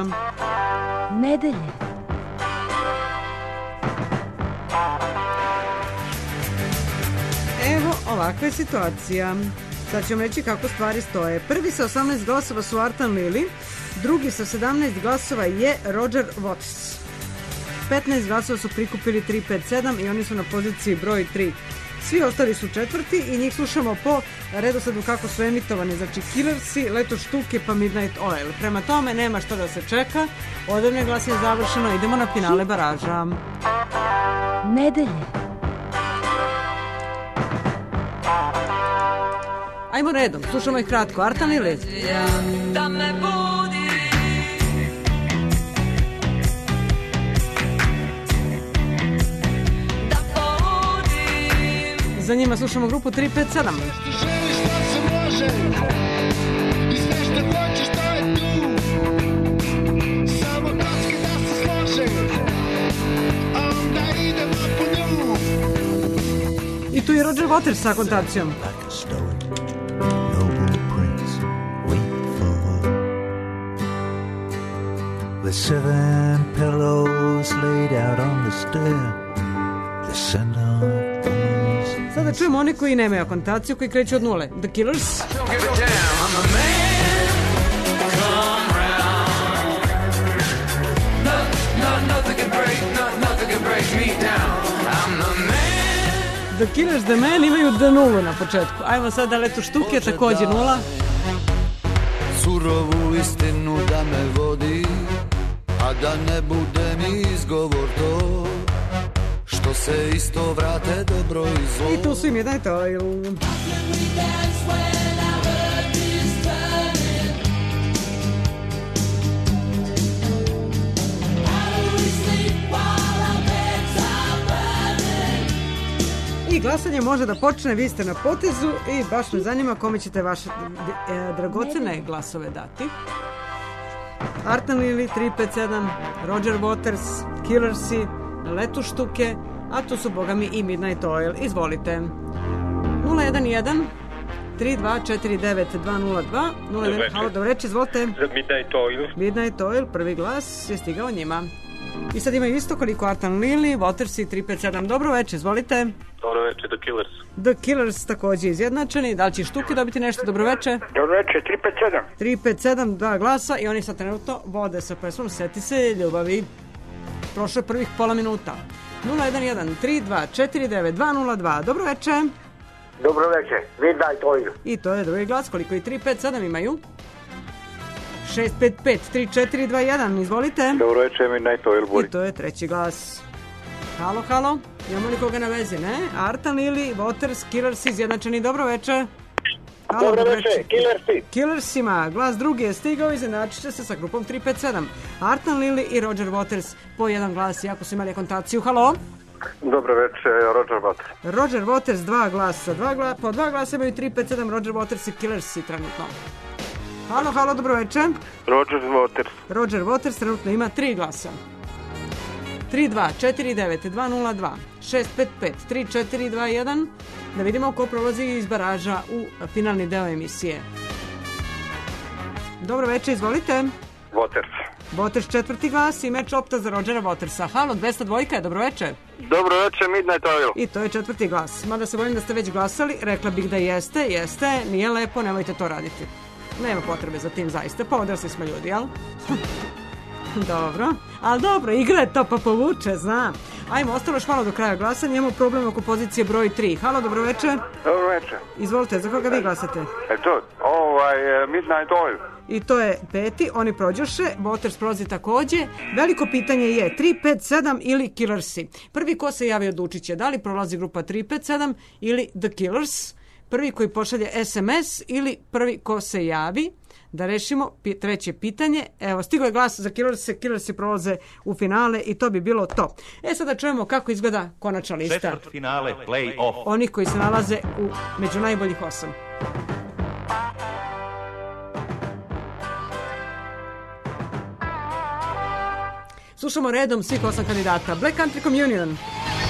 Nedelje. Evo ovakva je situacija. Sad ću vam reći kako stvari stoje. Prvi sa osamnaest glasova su Artan Lili, drugi sa sedamnaest glasova je Roger Waters. petnaest glasova su prikupili tri pet sedam i oni su na poziciji broj tri. Svi ostali su četvrti i njih slušamo po redosledu kako su emitovane. Znači Killersi, Leto štuke pa Midnight Oil. Prema tome nema što da se čeka. Odavno je glasanje završeno. Idemo na finale baraža. Nedelje. Ajmo redom, slušamo ih kratko. Artan Lili. Da me budi. Da podim. Za njima slušamo grupu tri pet sedam. Što želiš da se može i sve što hoćeš to je tu. Samo kocke da se slože, a onda idemo po nju. I tu je Roger Waters sa kontacijom. With seven pillows laid out on the stair, the scent of roses. Sada čujemo oni koji nemaju akontaciju, koji kreću od nule. The Killers. Nothing can break, no, nothing can break me down. I'm the man. The Killers, The Man imaju D nulu na početku. Ajmo sad da letu štuke, takođe nula. Surovu istinu da me vodi, a da ne bude mi izgovor to, što se isto vrate dobro i zlo. I tu su im je, daj to. I glasanje može da počne, vi ste na potezu i baš me zanima kome ćete vaše e, dragocene glasove dati. Artan Lili, tri pet sedam, Roger Waters, Killersi, Letu štuke, a tu su bogami i Midnight Oil. Izvolite. nula jedan jedan tri dva četiri devet dva nula dva nula jedan. Halo, dobro reći, izvolite. Midnight Oil. Midnight Oil, prvi glas je stigao njima. I sad imaju isto koliko Artan Lili, Waters i tri pet sedam. Dobro večer, izvolite. Dobro večer, The Killers. The Killers takođe izjednačeni. Da li će štuke dobiti nešto? Dobro večer. Dobro večer, tri pet sedam. tri pet sedam, dva glasa i oni sad trenutno vode sa pesmom Seti se ljubavi. Prošlo je prvih pola minuta. nula jedan jedan tri dva četiri devet dva nula dva. Dobro večer. Dobro večer, Midnight Oil. I to je drugi glas, koliko i tri pet sedam imaju. šest pet pet tri četiri dva jedan, izvolite. Dobro večer, Midnight Oil Boy. I to je treći glas. Halo, halo, imamo li koga na vezi, ne? Artan Lili, Waters, Killers izjednačeni, dobro večer. Halo, dobro večer, Killersi. Killersima, glas drugi je stigao, izjednačit će se sa grupom tri pet sedam. Artan Lili i Roger Waters po jedan glas, iako su imali kontaciju. Halo? Dobro večer, Roger Waters. Roger Waters, dva glasa, dva gla, po dva glasa imaju tri pet sedam, Roger Waters i Killersi trenutno. Halo, halo, dobro večer. Roger Waters. Roger Waters trenutno ima tri glasa. tri dva četiri devet dva nula dva šest pet pet tri četiri dva jedan. Da vidimo ko prolazi iz baraža u finalni deo emisije. Dobro večer, izvolite. Waters. Waters četvrti glas i meč opta za Rogera Watersa. Halo, dvesta dva je, dobro večer. Dobro večer, Midnight Oil. I to je četvrti glas. Mada se bojim da ste već glasali, rekla bih da jeste, jeste, nije lepo, nemojte to raditi. Nema potrebe za tim zaista, pa odrasli smo ljudi, jel? Dobro, ali dobro, igra je to pa povuče, znam. Ajmo, ostalo još malo do kraja glasanja, imamo problem oko pozicije broj tri. Halo, dobro večer. Dobro večer. Izvolite, za koga vi glasate? Eto, ovaj, Midnight Oil. I to je peti, oni prođoše, Waters prolazi takođe. Veliko pitanje je tri pet sedam ili Killersi. Prvi ko se javi odlučit će da li prolazi grupa tri pet sedam ili The Killers. Prvi koji pošalje es em es ili prvi ko se javi. Da rešimo pi- treće pitanje. Evo, stigo je glas za Killerse, Killersi prolaze u finale i to bi bilo to. E sad da čujemo kako izgleda konačna lista. Četvrt finale, play-off. Onih koji se nalaze u među najboljih osam. Slušamo redom svih osam kandidata. Black Country Communion.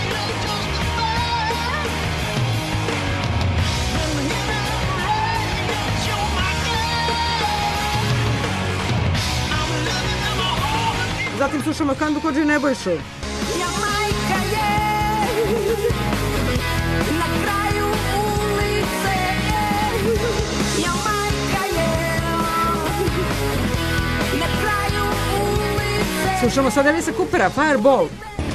Zatim slušamo Kandu Kodži Nebojšu. Ja majka je na kraju ulice, ja majka je na kraju ulice. Slušamo sad Elisa Coopera, Fireball.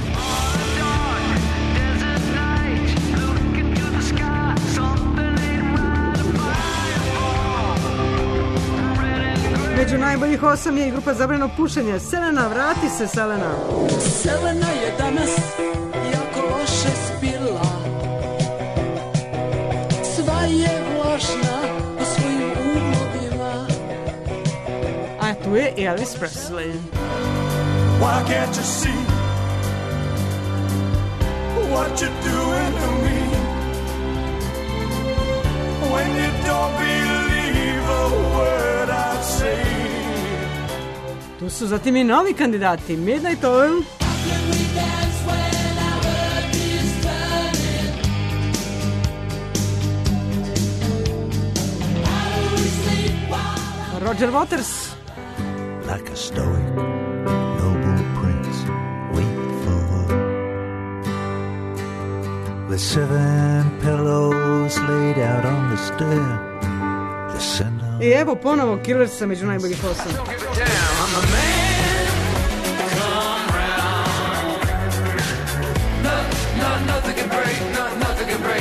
Među najboljih osam je i grupa Zabranjeno pušenje. Selena, vrati se, Selena. Selena je danas jako loše spila. Sva je vlažna u svojim uglovima. A tu je i Elvis Presley. Why can't you see what you're doing to me? When you don't believe a word I say. Tu su zatim i novi kandidati. Midnight Oil. Roger Waters. Like a stoic, noble prince, wait for the seven pillows laid out on the stair. The center. I evo ponovo Killersa među najboljih osam. Nothing can break, nothing can break.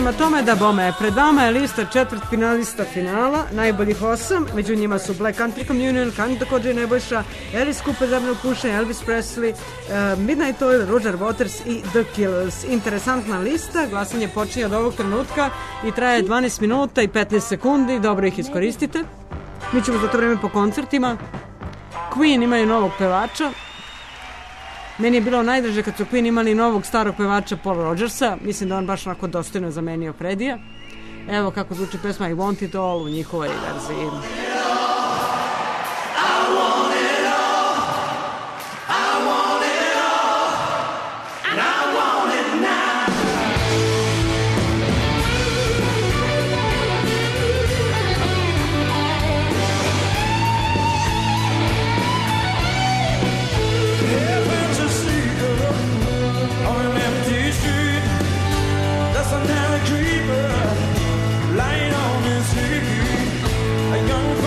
prema tome da bome, pred vama je lista četvrt finalista finala, najboljih osam, među njima su Black Country Communion, Kani također Nebojša, Alice Cooper, Zabrano pušenje, Elvis Presley, uh, Midnight Oil, Roger Waters i The Killers. Interesantna lista, glasanje počinje od ovog trenutka i traje dvanaest minuta i petnaest sekundi, dobro ih iskoristite. Mi ćemo za to vreme po koncertima. Queen imaju novog pevača. Meni je bilo najdraže kad su Queen imali novog starog pevača Paul Rodgersa. Mislim da on baš onako dostojno zamenio Fredija. Evo kako zvuči pesma I Want It All u njihovoj verziji. Lying on his head, a young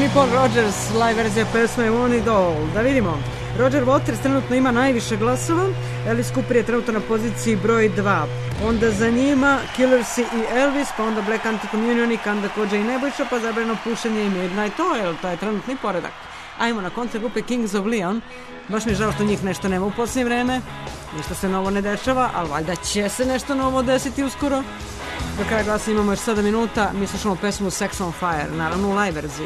Paul Rodgers, live verzija pesme Want It All. Da vidimo. Roger Waters trenutno ima najviše glasova, Alice Cooper je trenutno na poziciji broj dva. Onda za njima Killersi i Elvis, pa onda Black Anti-Communion i Kanda Kođa i Nebojša, pa Zabrano pušenje i Midnight Oil. To je trenutni poredak. Ajmo na koncert grupe Kings of Leon. Baš mi je žao što njih nešto nema u posljednje vreme. Ništa se novo ne dešava, ali valjda će se nešto novo desiti uskoro. Do kraja glasa imamo još sedam minuta. Mi slušamo pesmu Sex on Fire, naravno u live verziji.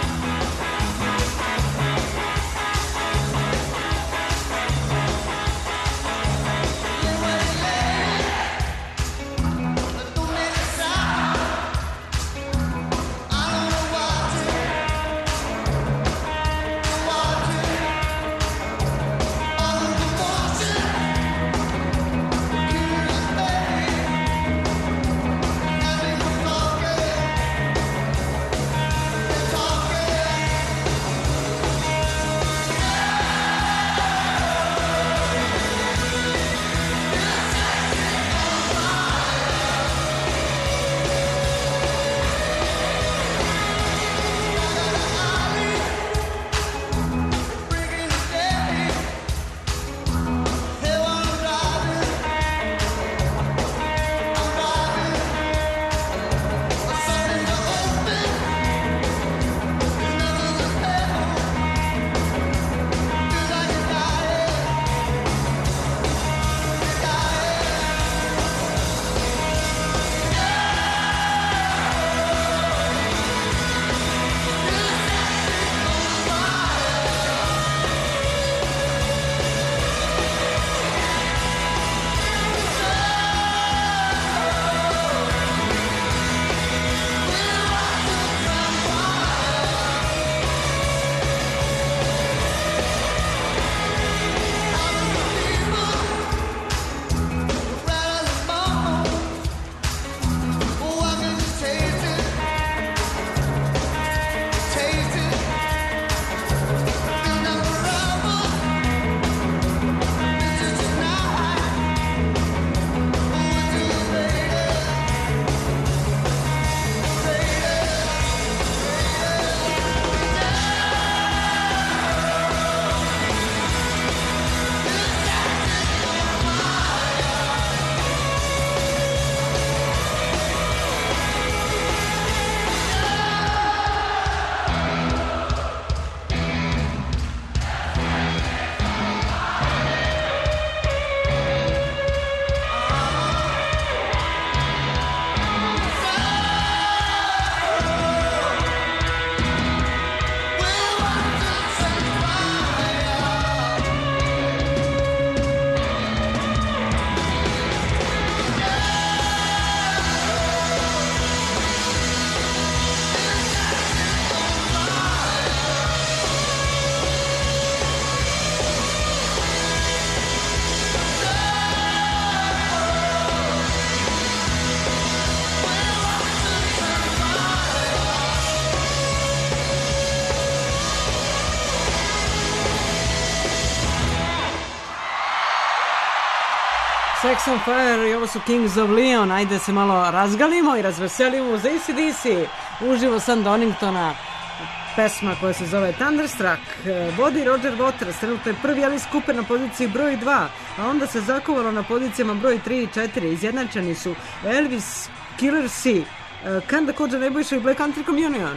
Sex on Fire i ovo su Kings of Leon. Ajde se malo razgalimo i razveselimo za A C D C. Uživo Sam Doningtona. Pesma koja se zove Thunderstruck. Vodi Roger Waters, trenutno je prvi Alice Cooper na poziciji broj dva, a onda se zakovalo na pozicijama broj tri i četiri. Izjednačeni su Elvis, Killersi, Kanda Kođa Nebojša i Black Anti-Communion.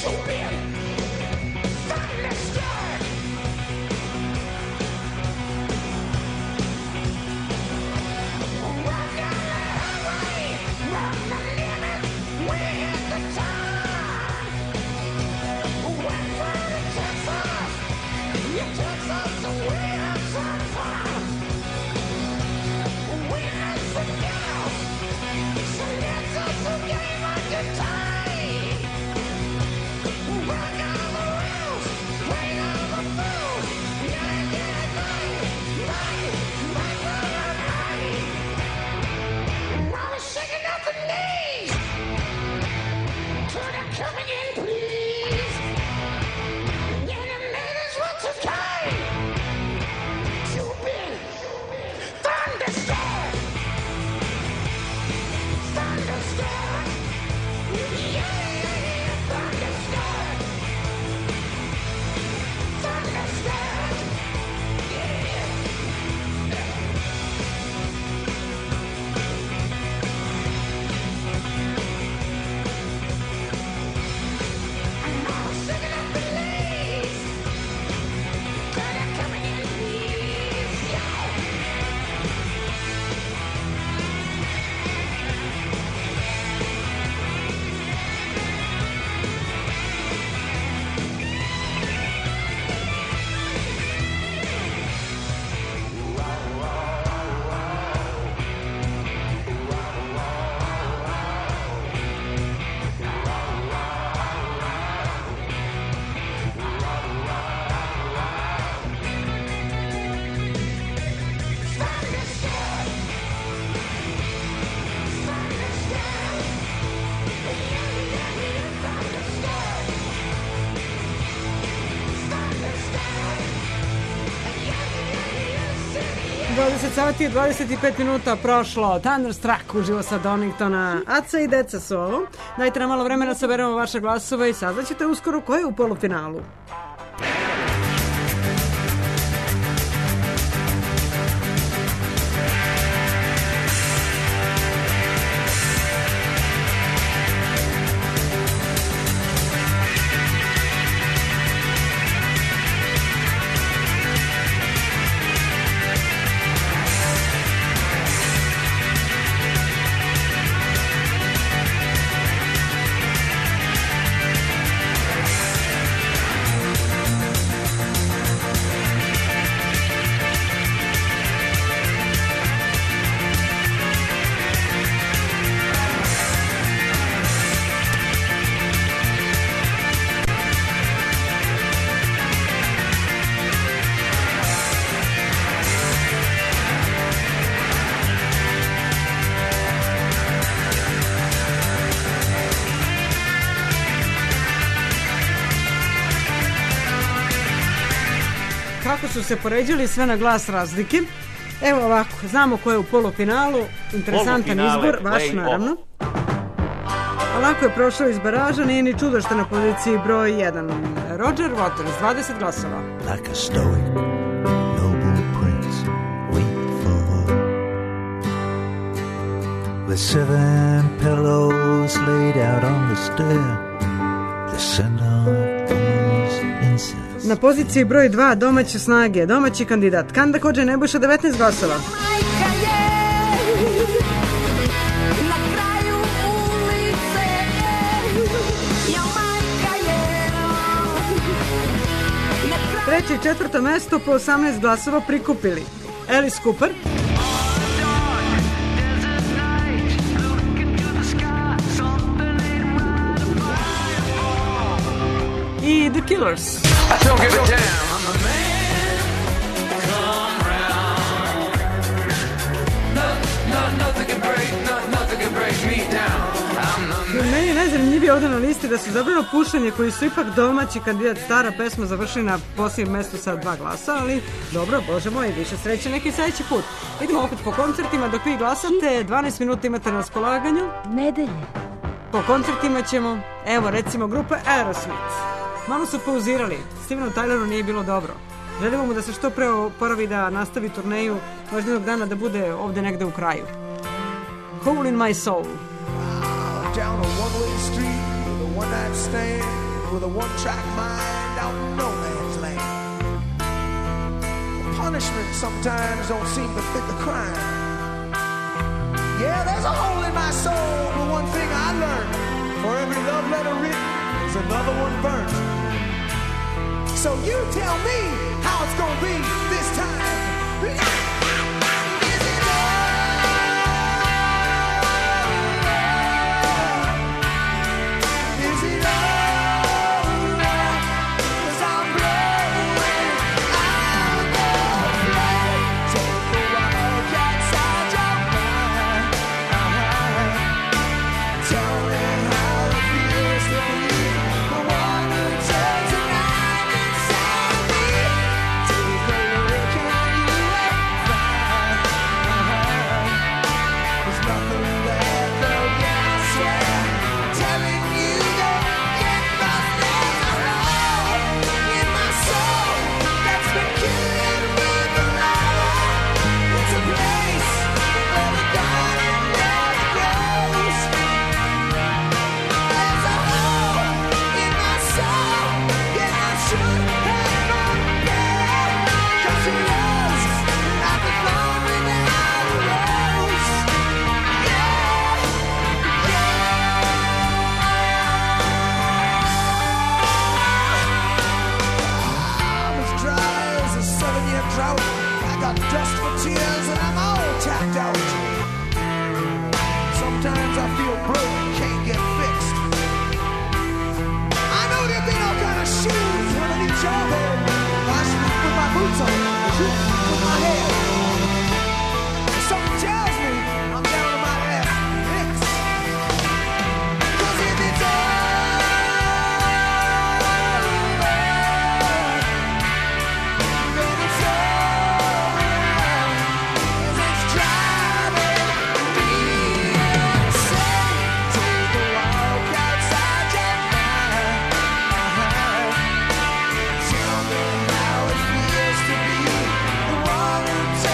dvadeset sati i dvadeset pet minuta prošlo. Thunderstruck uživo sa Doningtona. Aca i deca su ovo. Dajte nam malo vremena, saberemo vaše glasove i saznaćete uskoro ko je u polufinalu. Kako su se poređali sve na glas razlike. Evo ovako, znamo ko je u polufinalu. Interesantan izbor, vaš naravno. Ovako je prošao iz baraža, nije ni čudo što na poziciji broj jedan. Roger Waters, dvadeset glasova. Like a stoic, noble prince, wait for the seven pillows laid out on the stair, the scent of woman's incense. Na poziciji broj dva domaće snage, domaći kandidat Kanda Kođe Nebojša, devetnaest glasova. Treće i četvrto mesto po osamnaest glasova prikupili Alice Cooper i The Killers. Don't give a damn. I'm a man. Come round. No, no, nothing can break, no, nothing can break me down. I'm the man. Meni je najzanimljivije ovdje na listi da su zabrano pušanje koji su ipak domaći kandidat, stara pesma, završili na posljednjem mjestu sa dva glasa, ali dobro, bože moj, više sreće neki sljedeći put. Idemo opet po koncertima, dok vi glasate, dvanaest minuta imate na raspolaganju. Nedelje. Po koncertima ćemo, evo recimo grupa Aerosmith. Malo su pauzirali, Stevenu Tyleru nije bilo dobro. Želimo mu da se što pre oporavi, da nastavi turneju, možda jednog dana da bude ovdje negde u kraju. Hole in my soul. Down a one-way street with a one-night stand, with a one-track mind out in no man's land. The punishment sometimes don't seem to fit the crime. Yeah, there's a hole in my soul, but one thing I learned: for every love letter written, there's another one burnt. So you tell me how it's gonna be this time. Dust for tears and I'm all tapped out. Sometimes I feel broke, can't get fixed. I know there've been all kind of shoes underneath your head. I sleep with my boots on, you with my head. Something tells me I'm down to my last licks. 'Cause if it's Tell me how it feels to be the one who takes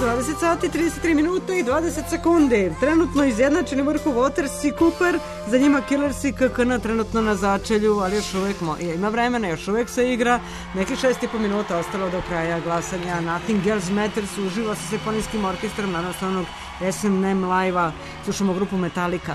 dvadeset sati, trideset tri minuta i dvadeset sekundi. Trenutno izjednačeni u vrhu Waters i Cooper, za njima Killers i K K N trenutno na začelju, ali još uvek mo- ima vremena, još uvek se igra. Neki šest i po minuta ostalo do kraja glasanja. Nothing Else Matters uživa sa simfonijskim orkestrom nanoslovnog S and M live-a. Slušamo grupu Metallica.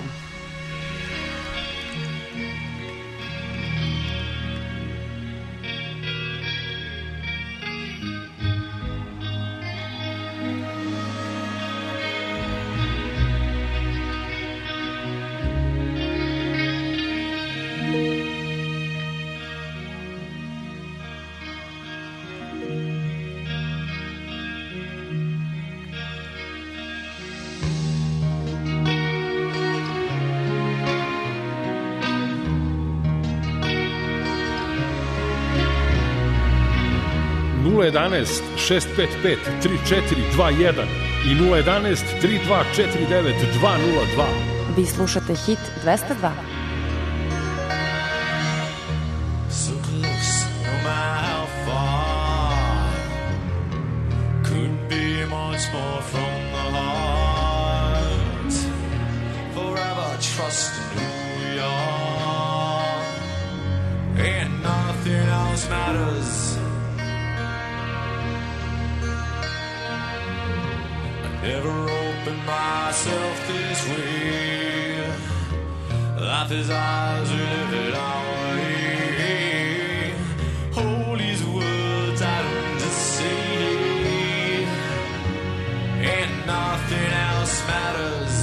nula jedanaest šest pet pet tri četiri dva jedan i nula jedanaest tri dva četiri devet dva nula dva. Vi slušate Hit dvesta dva. So close, no matter how far. Couldn't be much more from the heart. Forever trust in who we are. And nothing else matters. Never opened myself this way. Life is ours, we live it our way. Hold these words I learned to say, and nothing else matters.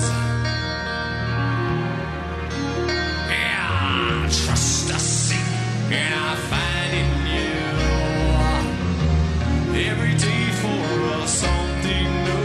Yeah, trust I see, and I find in you every day for us something new.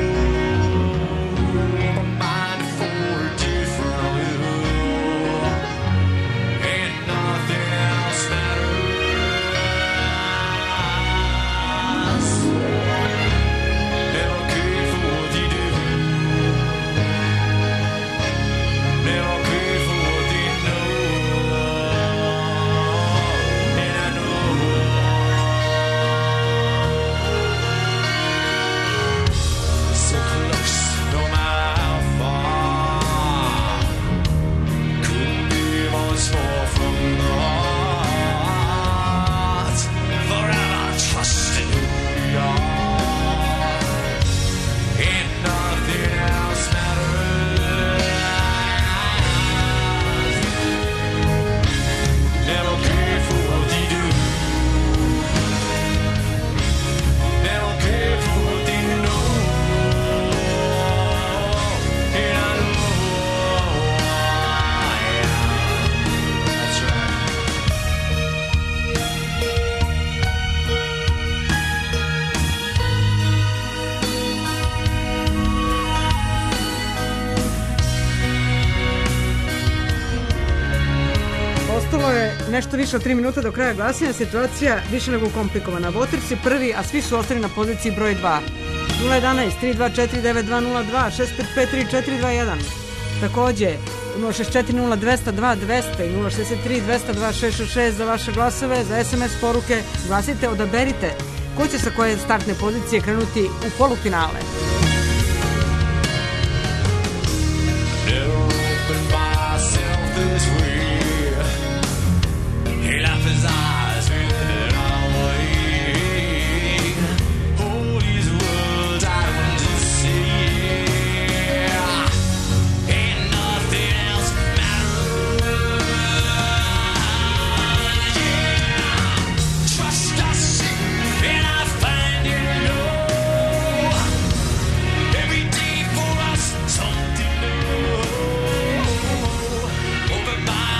Nešto više od tri minuta do kraja glasanja, situacija više nego komplikovana. Waters je prvi, a svi su ostali na poziciji broj dva. nula jedanaest tri dva četiri devet dva nula dva šest pet pet tri četiri dva jedan. Takođe nula šest četiri nula dva zero dva dva zero zero i nula šest tri dva zero dva šest šest šest za vaše glasove, za S M S poruke. Glasite, odaberite ko će sa koje startne pozicije krenuti u polufinale. Open my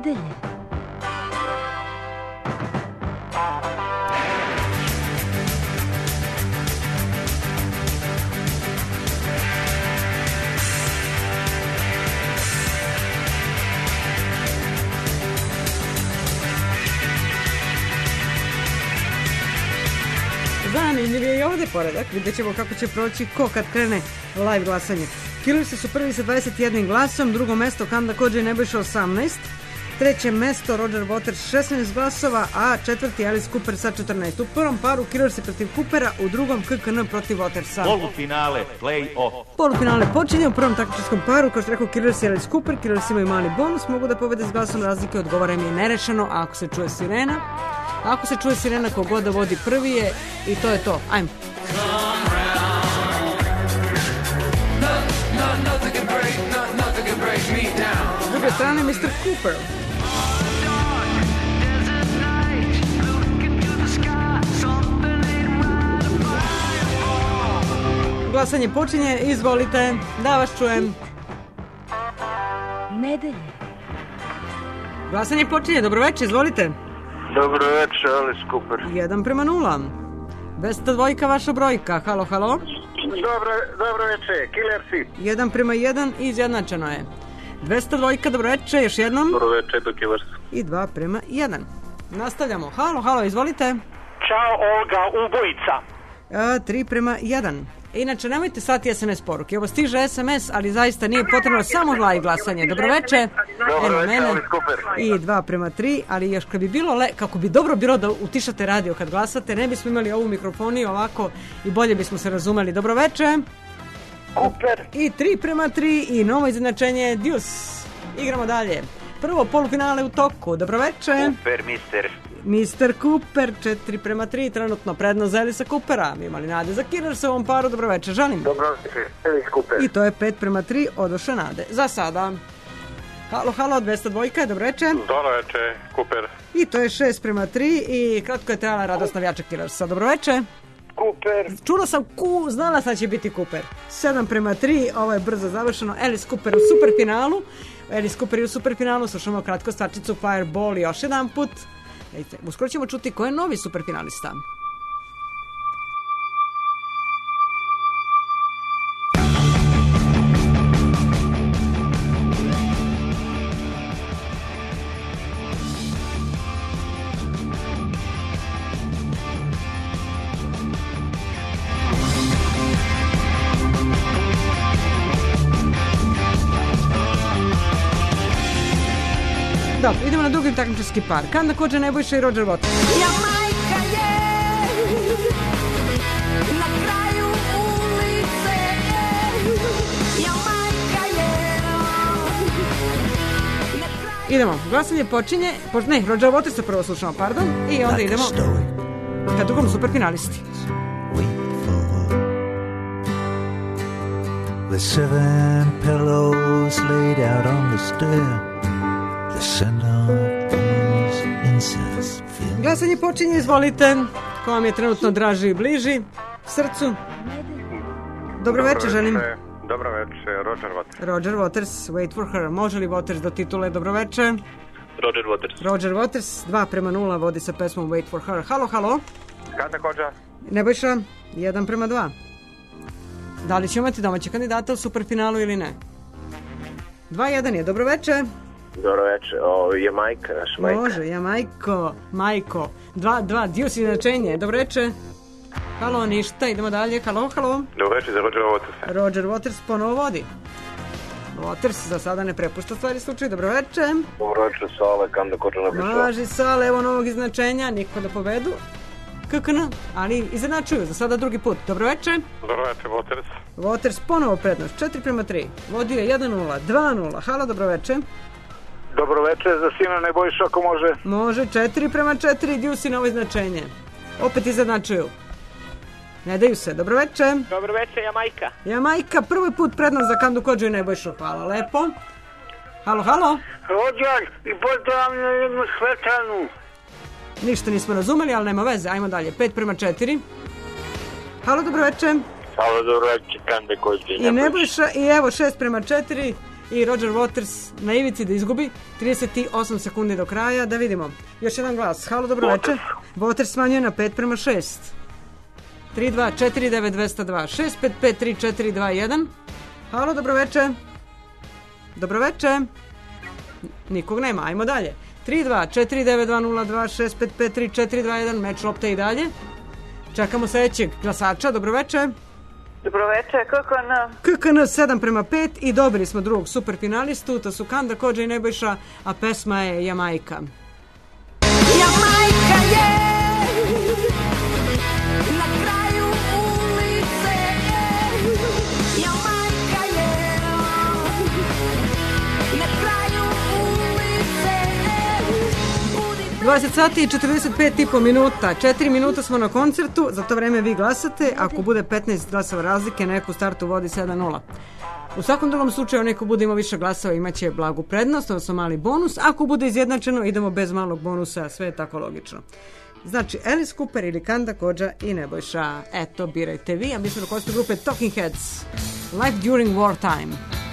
Nedelje. Zanimljiv je i ovdje poredak, vidjet ćemo kako će proći ko kad krene live glasanje. Killersi su prvi sa dvadeset jednim glasom, drugo mesto Kanda Kodži i Nebojša osamnaest, treće mesto Roger Waters šesnaest glasova, a četvrti Alice Cooper sa četrnaest. U prvom paru Killersi protiv Coopera, u drugom K K N protiv Watersa. Polufinale, play-off. Polufinale počinje u prvom takmičarskom paru, kao što rekao Killersi i Alice Cooper. Killersi imaju mali bonus, mogu da pobede s glasom razlike, odgovara im je nerešeno, a ako se čuje sirena. Ako se čuje sirena, kogod da vodi prvi je, i to je to. Ajmo. S druge strane, mister Cooper. Glasanje počinje, izvolite, da vas čujem. Nedelje. Glasanje počinje, dobro večer, izvolite. Dobro večer, Alice Cooper. Jedan prema nula. dvesta dvojka vaša brojka. Halo, halo. Dobro, dobro večer, Killersi. Jedan prema jedan i izjednačeno je. dvesta dvojka, dobro večer, još jednom. Dobro večer, do Killers. I dva prema jedan. Nastavljamo. Halo, halo, izvolite. Ćao, Olga, ubojica. A, tri prema jedan. Inače, nemojte slati es em es poruke. Ovo stiže es em es, ali zaista nije potrebno samo live glasanje. Dobro večer. Dobro večer, Alice Cooper. I dva prema tri, ali još kad bi bilo, le, kako bi dobro bilo da utišate radio kad glasate, ne bismo imali ovu mikrofoniju ovako i bolje bismo se razumeli. Dobro večer. Cooper. I tri prema tri i novo izjednačenje Deuce. Igramo dalje. Prvo polufinale u toku. Dobro večer. Cooper, mister. mister Cooper, četiri prema tri, trenutno prednost za Alisa Coopera. Mi imali nade za Killers u ovom paru. Dobro večer, želim. Dobro večer, Alice Cooper. I to je pet prema tri, odoše nade. Za sada. Halo, halo, dvesta dvojka, dobro večer. Dobro večer, Cooper. I to je šest prema tri i kratko je trajala radost navijača Killersa. Dobro večer. Cooper. Čula sam ku, znala sam da će biti Cooper. sedam prema tri, ovo je brzo završeno. Alice Cooper u superfinalu. Alice Cooper u superfinalu, slušamo kratko stvarčicu Fireball još jedan put. Ejte, uskoro ćemo čuti ko je novi superfinalista. Dobro, idemo na drugi takmičarski par. Kanda Kodži, Nebojša i Roger Waters. Jamajka je na kraju ulice. Jamajka je na kraju... Idemo, glasanje počinje, po, ne, Roger Watersa prvo slušamo, pardon, i onda idemo ka drugom superfinalisti. With seven pillows laid out on the stair, the scent of woman's incense fills. Glasanje počinje, izvolite, ko vam je trenutno draži i bliži srcu. Dobro večer, želim. Dobro večer, Roger Waters. Roger Waters, Wait for Her. Može li Waters do titule? Dobro večer. Roger Waters. Roger Waters, dva prema nula, vodi sa pesmom Wait for Her. Halo, halo. Kanda Kodža. Nebojša, jedan prema dva. Da li će imati domaće kandidata u superfinalu ili ne? dva jedan je, dobro večer. Dobro večer, o, je Majka, naš Majka. Može, ja Majko, Majko. dva dva, Deuce izjednačenje, dobro večer. Halo, ništa, idemo dalje. Halo, halo. Dobro večer za Roger Waters. Roger Waters ponovo vodi. Waters za sada ne prepušta stvari slučaju, dobro večer. Dobro večer, Sale, Kanda Kodža na Bišla. Maži Sale, evo novog izjednačenja, niko da pobedu. K K N, ali izjednačuju za sada drugi put. Dobro večer. Dobro večer, Waters. Waters ponovo prednost, četiri prema tri. Vodio je jedan nula, dva nula. Halo, dobro večer. Dobro večer, za sina Nebojša ako može. Može, četiri prema četiri, Deuce novo izjednačenje. Opet izjednačuju. Ne daju se, dobro večer. Dobro večer, Jamajka. Jamajka, prvi put prednost za Kandu Kodžu i Nebojšu. Hvala, lepo. Halo, halo. Rođar, i pozdravljam na jednu Svetlanu. Ništa nismo razumeli, ali nema veze. Ajmo dalje, pet prema četiri. Halo, dobro večer. Halo, dobro večer, Kanda Kodža I Nebojša, i evo šest prema četiri. i Roger Waters na ivici da izgubi. trideset osam sekundi do kraja. Da vidimo. Još jedan glas. Halo, dobro večer. Waters smanjuje na pet prema šest. tri dva četiri devet dva zero dva šest pet pet tri četiri dva jedan. Halo, dobro večer. Dobro večer. Nikog nema, ajmo dalje. tri dva četiri devet dva nula dva šest pet pet tri četiri dva jedan. Meč lopte i dalje. Čekamo sledećeg glasača. Dobro večer. Dobro večer, K K N. K K N sedam prema pet i dobili smo drugog superfinalistu. To su Kanda, Kodža i Nebojša, a pesma je Jamajka. Jamajka je na kraju ulice. Jamajka je na kraju ulice. dvadeset sati i četrdeset pet i po minuta. četiri minuta smo na koncertu, za to vreme vi glasate. Ako bude petnaest glasova razlike, neko u startu vodi sedam nula. U svakom drugom slučaju, neko bude imao više glasova, imaće blagu prednost, odnosno mali bonus. Ako bude izjednačeno, idemo bez malog bonusa, sve je tako logično. Znači, Alice Cooper ili Kanda, Kodža i Nebojša. Eto, birajte vi, a mi smo rukovodstvo grupe Talking Heads. Life During Wartime.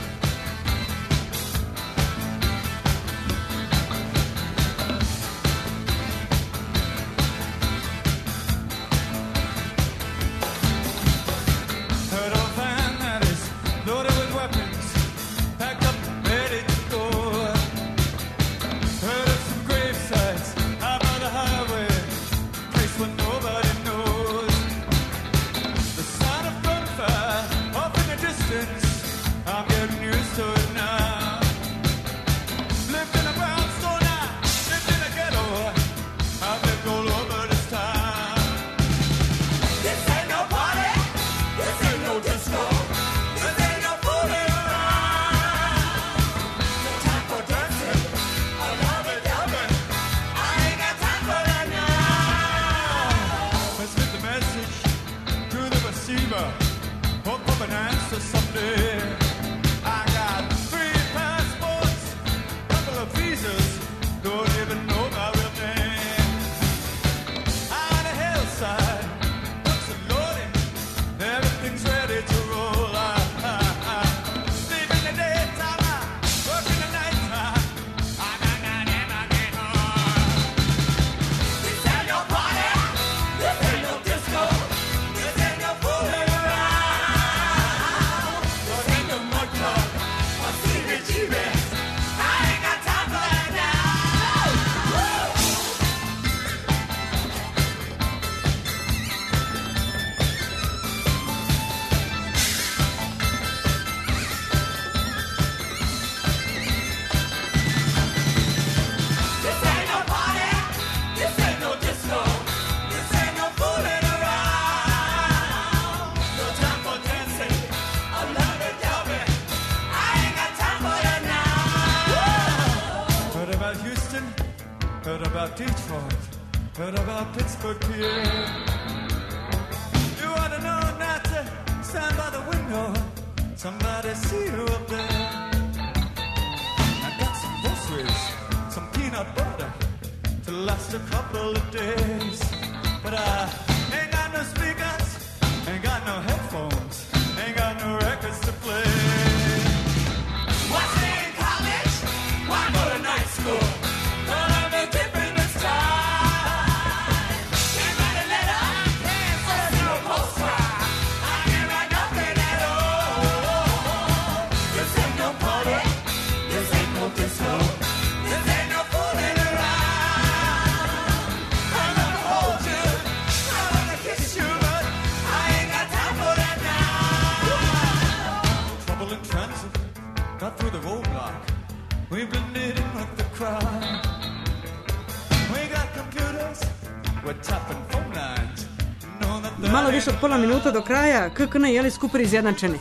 Malo više od pola minuta do kraja. K K N i Alice Cooper izjednačeni.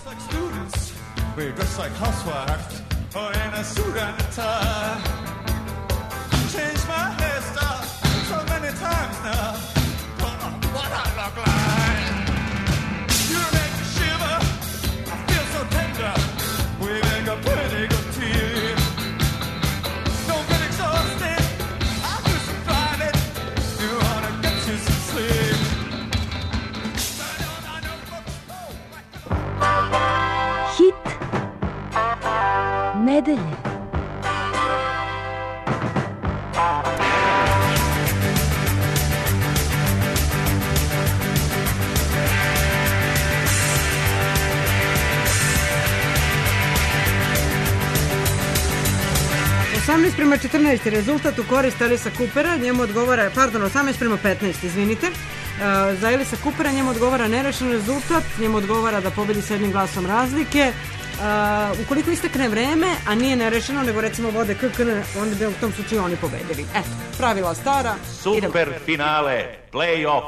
osamnaest prema četrnaest je rezultat u korist Alisa Coopera, njemu odgovara, pardon, osamnaest prema petnaest, izvinite. Uh, za Alisa Coopera njemu odgovara nerešen rezultat, njemu odgovara da pobedi s jednim glasom razlike. Uh, ukoliko istekne vreme, a nije nerešeno, nego recimo vode K K N, onda bi u tom slučaju oni pobedili. Eto, pravila stara. Super finale, play-off.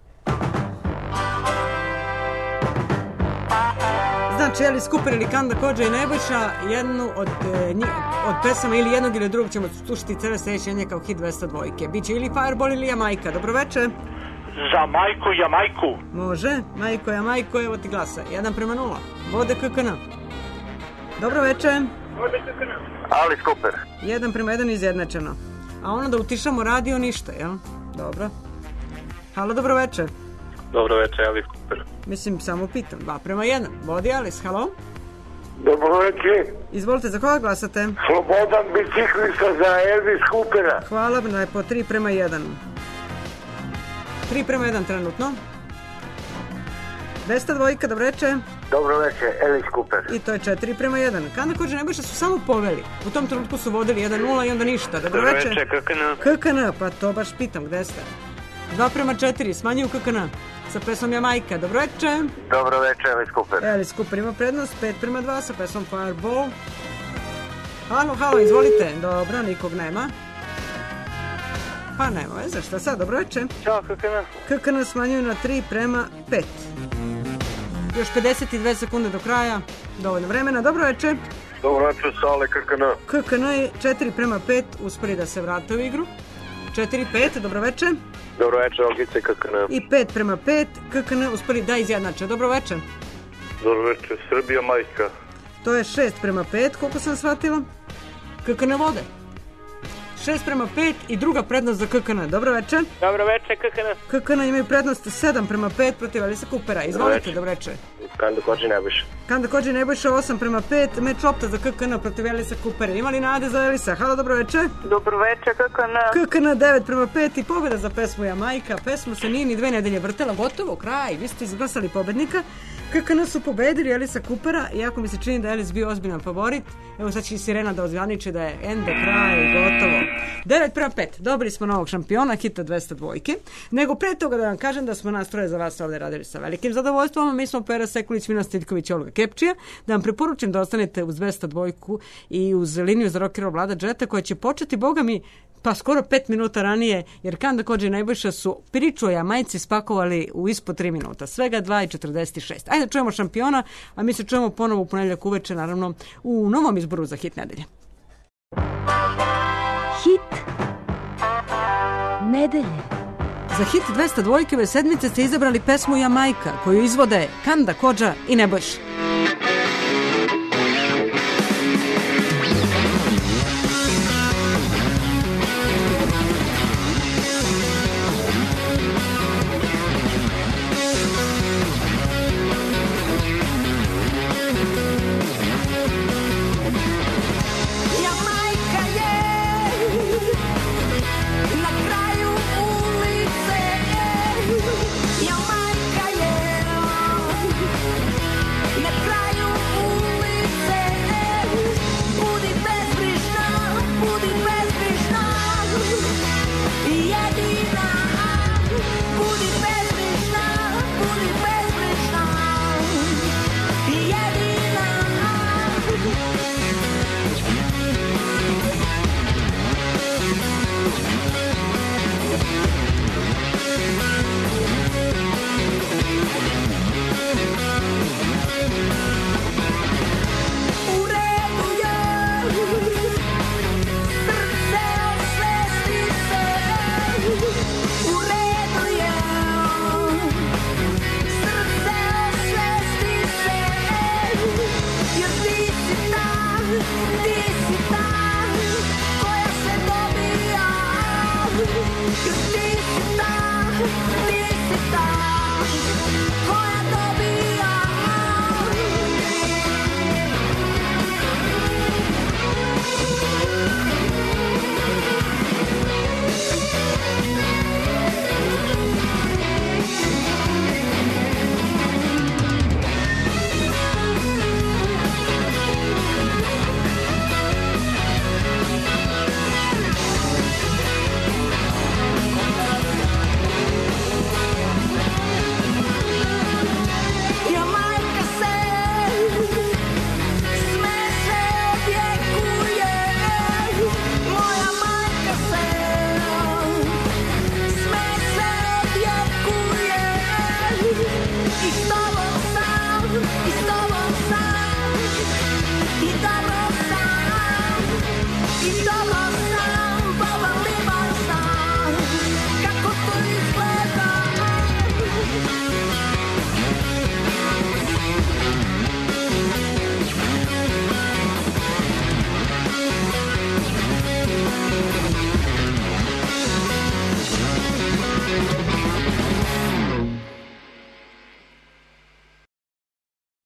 Znači, Alice Cooper ili Kanda Kodža i Nebojša, jednu od, e, nji, od pesama ili jednog ili drugog ćemo slušati cele sećanje kao hit dvesta dva. Biće ili Fireball ili Jamajka. Dobroveče. Za majku Jamajku. Može, majko Jamajko, evo ti glasa. jedan prema nula. Vode K K N. Dobroveče. Vode K K N. Alice Cooper. jedan prema jedan izjednačeno. A ono da utišamo radio ništa, jel? Dobro. Halo, dobroveče. Dobroveče, Alice Cooper. Mislim, samo pitam. dva prema jedan. Vodi Alice, halo? Dobroveče. Izvolite, za koga glasate? Slobodan biciklista za Elvis Coopera. Hvala, lepo, tri prema jedan. tri prema jedan trenutno. dvesta dva, dobreče. Dobroveče, Alice Cooper. I to je četiri prema jedan. Kanda Kodža i Nebojša su samo poveli. U tom trenutku su vodili jedan nula i onda ništa. Dobroveče. Dobroveče, K K N. K K N, pa to baš pitam, gde ste? dva prema četiri, smanjuju K K N. Sa pesmom Jamajka. Dobroveče. Dobroveče, Alice Cooper. Alice Cooper ima prednost, pet prema dva sa pesmom Fireball. Halo, halo, izvolite. Dobro, nikog nema. Pa nema veze, šta sad, dobroveče. Ćao, K K N. K K N smanjuju na tri prema pet. Još pedeset dve sekunde do kraja, dovoljno vremena, dobroveče. Dobroveče, Sale, K K N. K K N je četiri prema pet, uspori da se vrate u igru. četiri pet, dobroveče. Dobroveče, Olgice, K K N. I pet prema pet, K K N uspori da izjednače, dobroveče. Dobroveče, Srbija, majka. To je šest prema pet, koliko sam shvatila. K K N vode. šest prema pet i druga prednost za K K N. Dobroveče. Dobroveče, K K N. K K N imaju prednost sedam prema pet protiv Alisa Coopera. Izvolite, dobroveče. Kanda Kodža i Nebojša. Kanda Kodža i Nebojša osam prema pet, meč lopta za K K N protiv Alisa Coopera. Ima li nade za Alisa? Halo, dobroveče. Dobroveče, K K N. K K N devet prema pet i pobjeda za pesmu Jamajka. Pesmu se nije ni dve nedelje vrtela, gotovo, kraj. Vi ste izglasali pobednika. K K N su pobedili Alisa Coopera, iako mi se čini da je Alice bio ozbiljan favorit. Evo sad će i sirena da ozvaniče da je ende kraj, gotovo. devet prema pet, dobili smo novog šampiona, hita dvesta dva. Nego pre toga da vam kažem da smo nastroje za vas ovdje radili sa velikim zadovoljstvom. Mi smo Pera Sekulić, Mina Stiljković i Olga Kepčija. Da vam preporučim da ostanete uz dvesta dva i uz liniju za rockero Vlada Džeta koja će početi, boga mi, pa skoro pet minuta ranije, jer Kanda Kodža i Nebojša su priču o Jamajci spakovali u ispod tri minuta. Svega dva i četrdeset šest. Ajde čujemo šampiona, a mi se čujemo ponovo u ponedjeljak uveče, naravno, u novom izboru za hit nedelje. Hit nedelje. Za hit dvesta dva ove sedmice ste izabrali pesmu Jamajka, koju izvode Kanda Kodža i Nebojša. You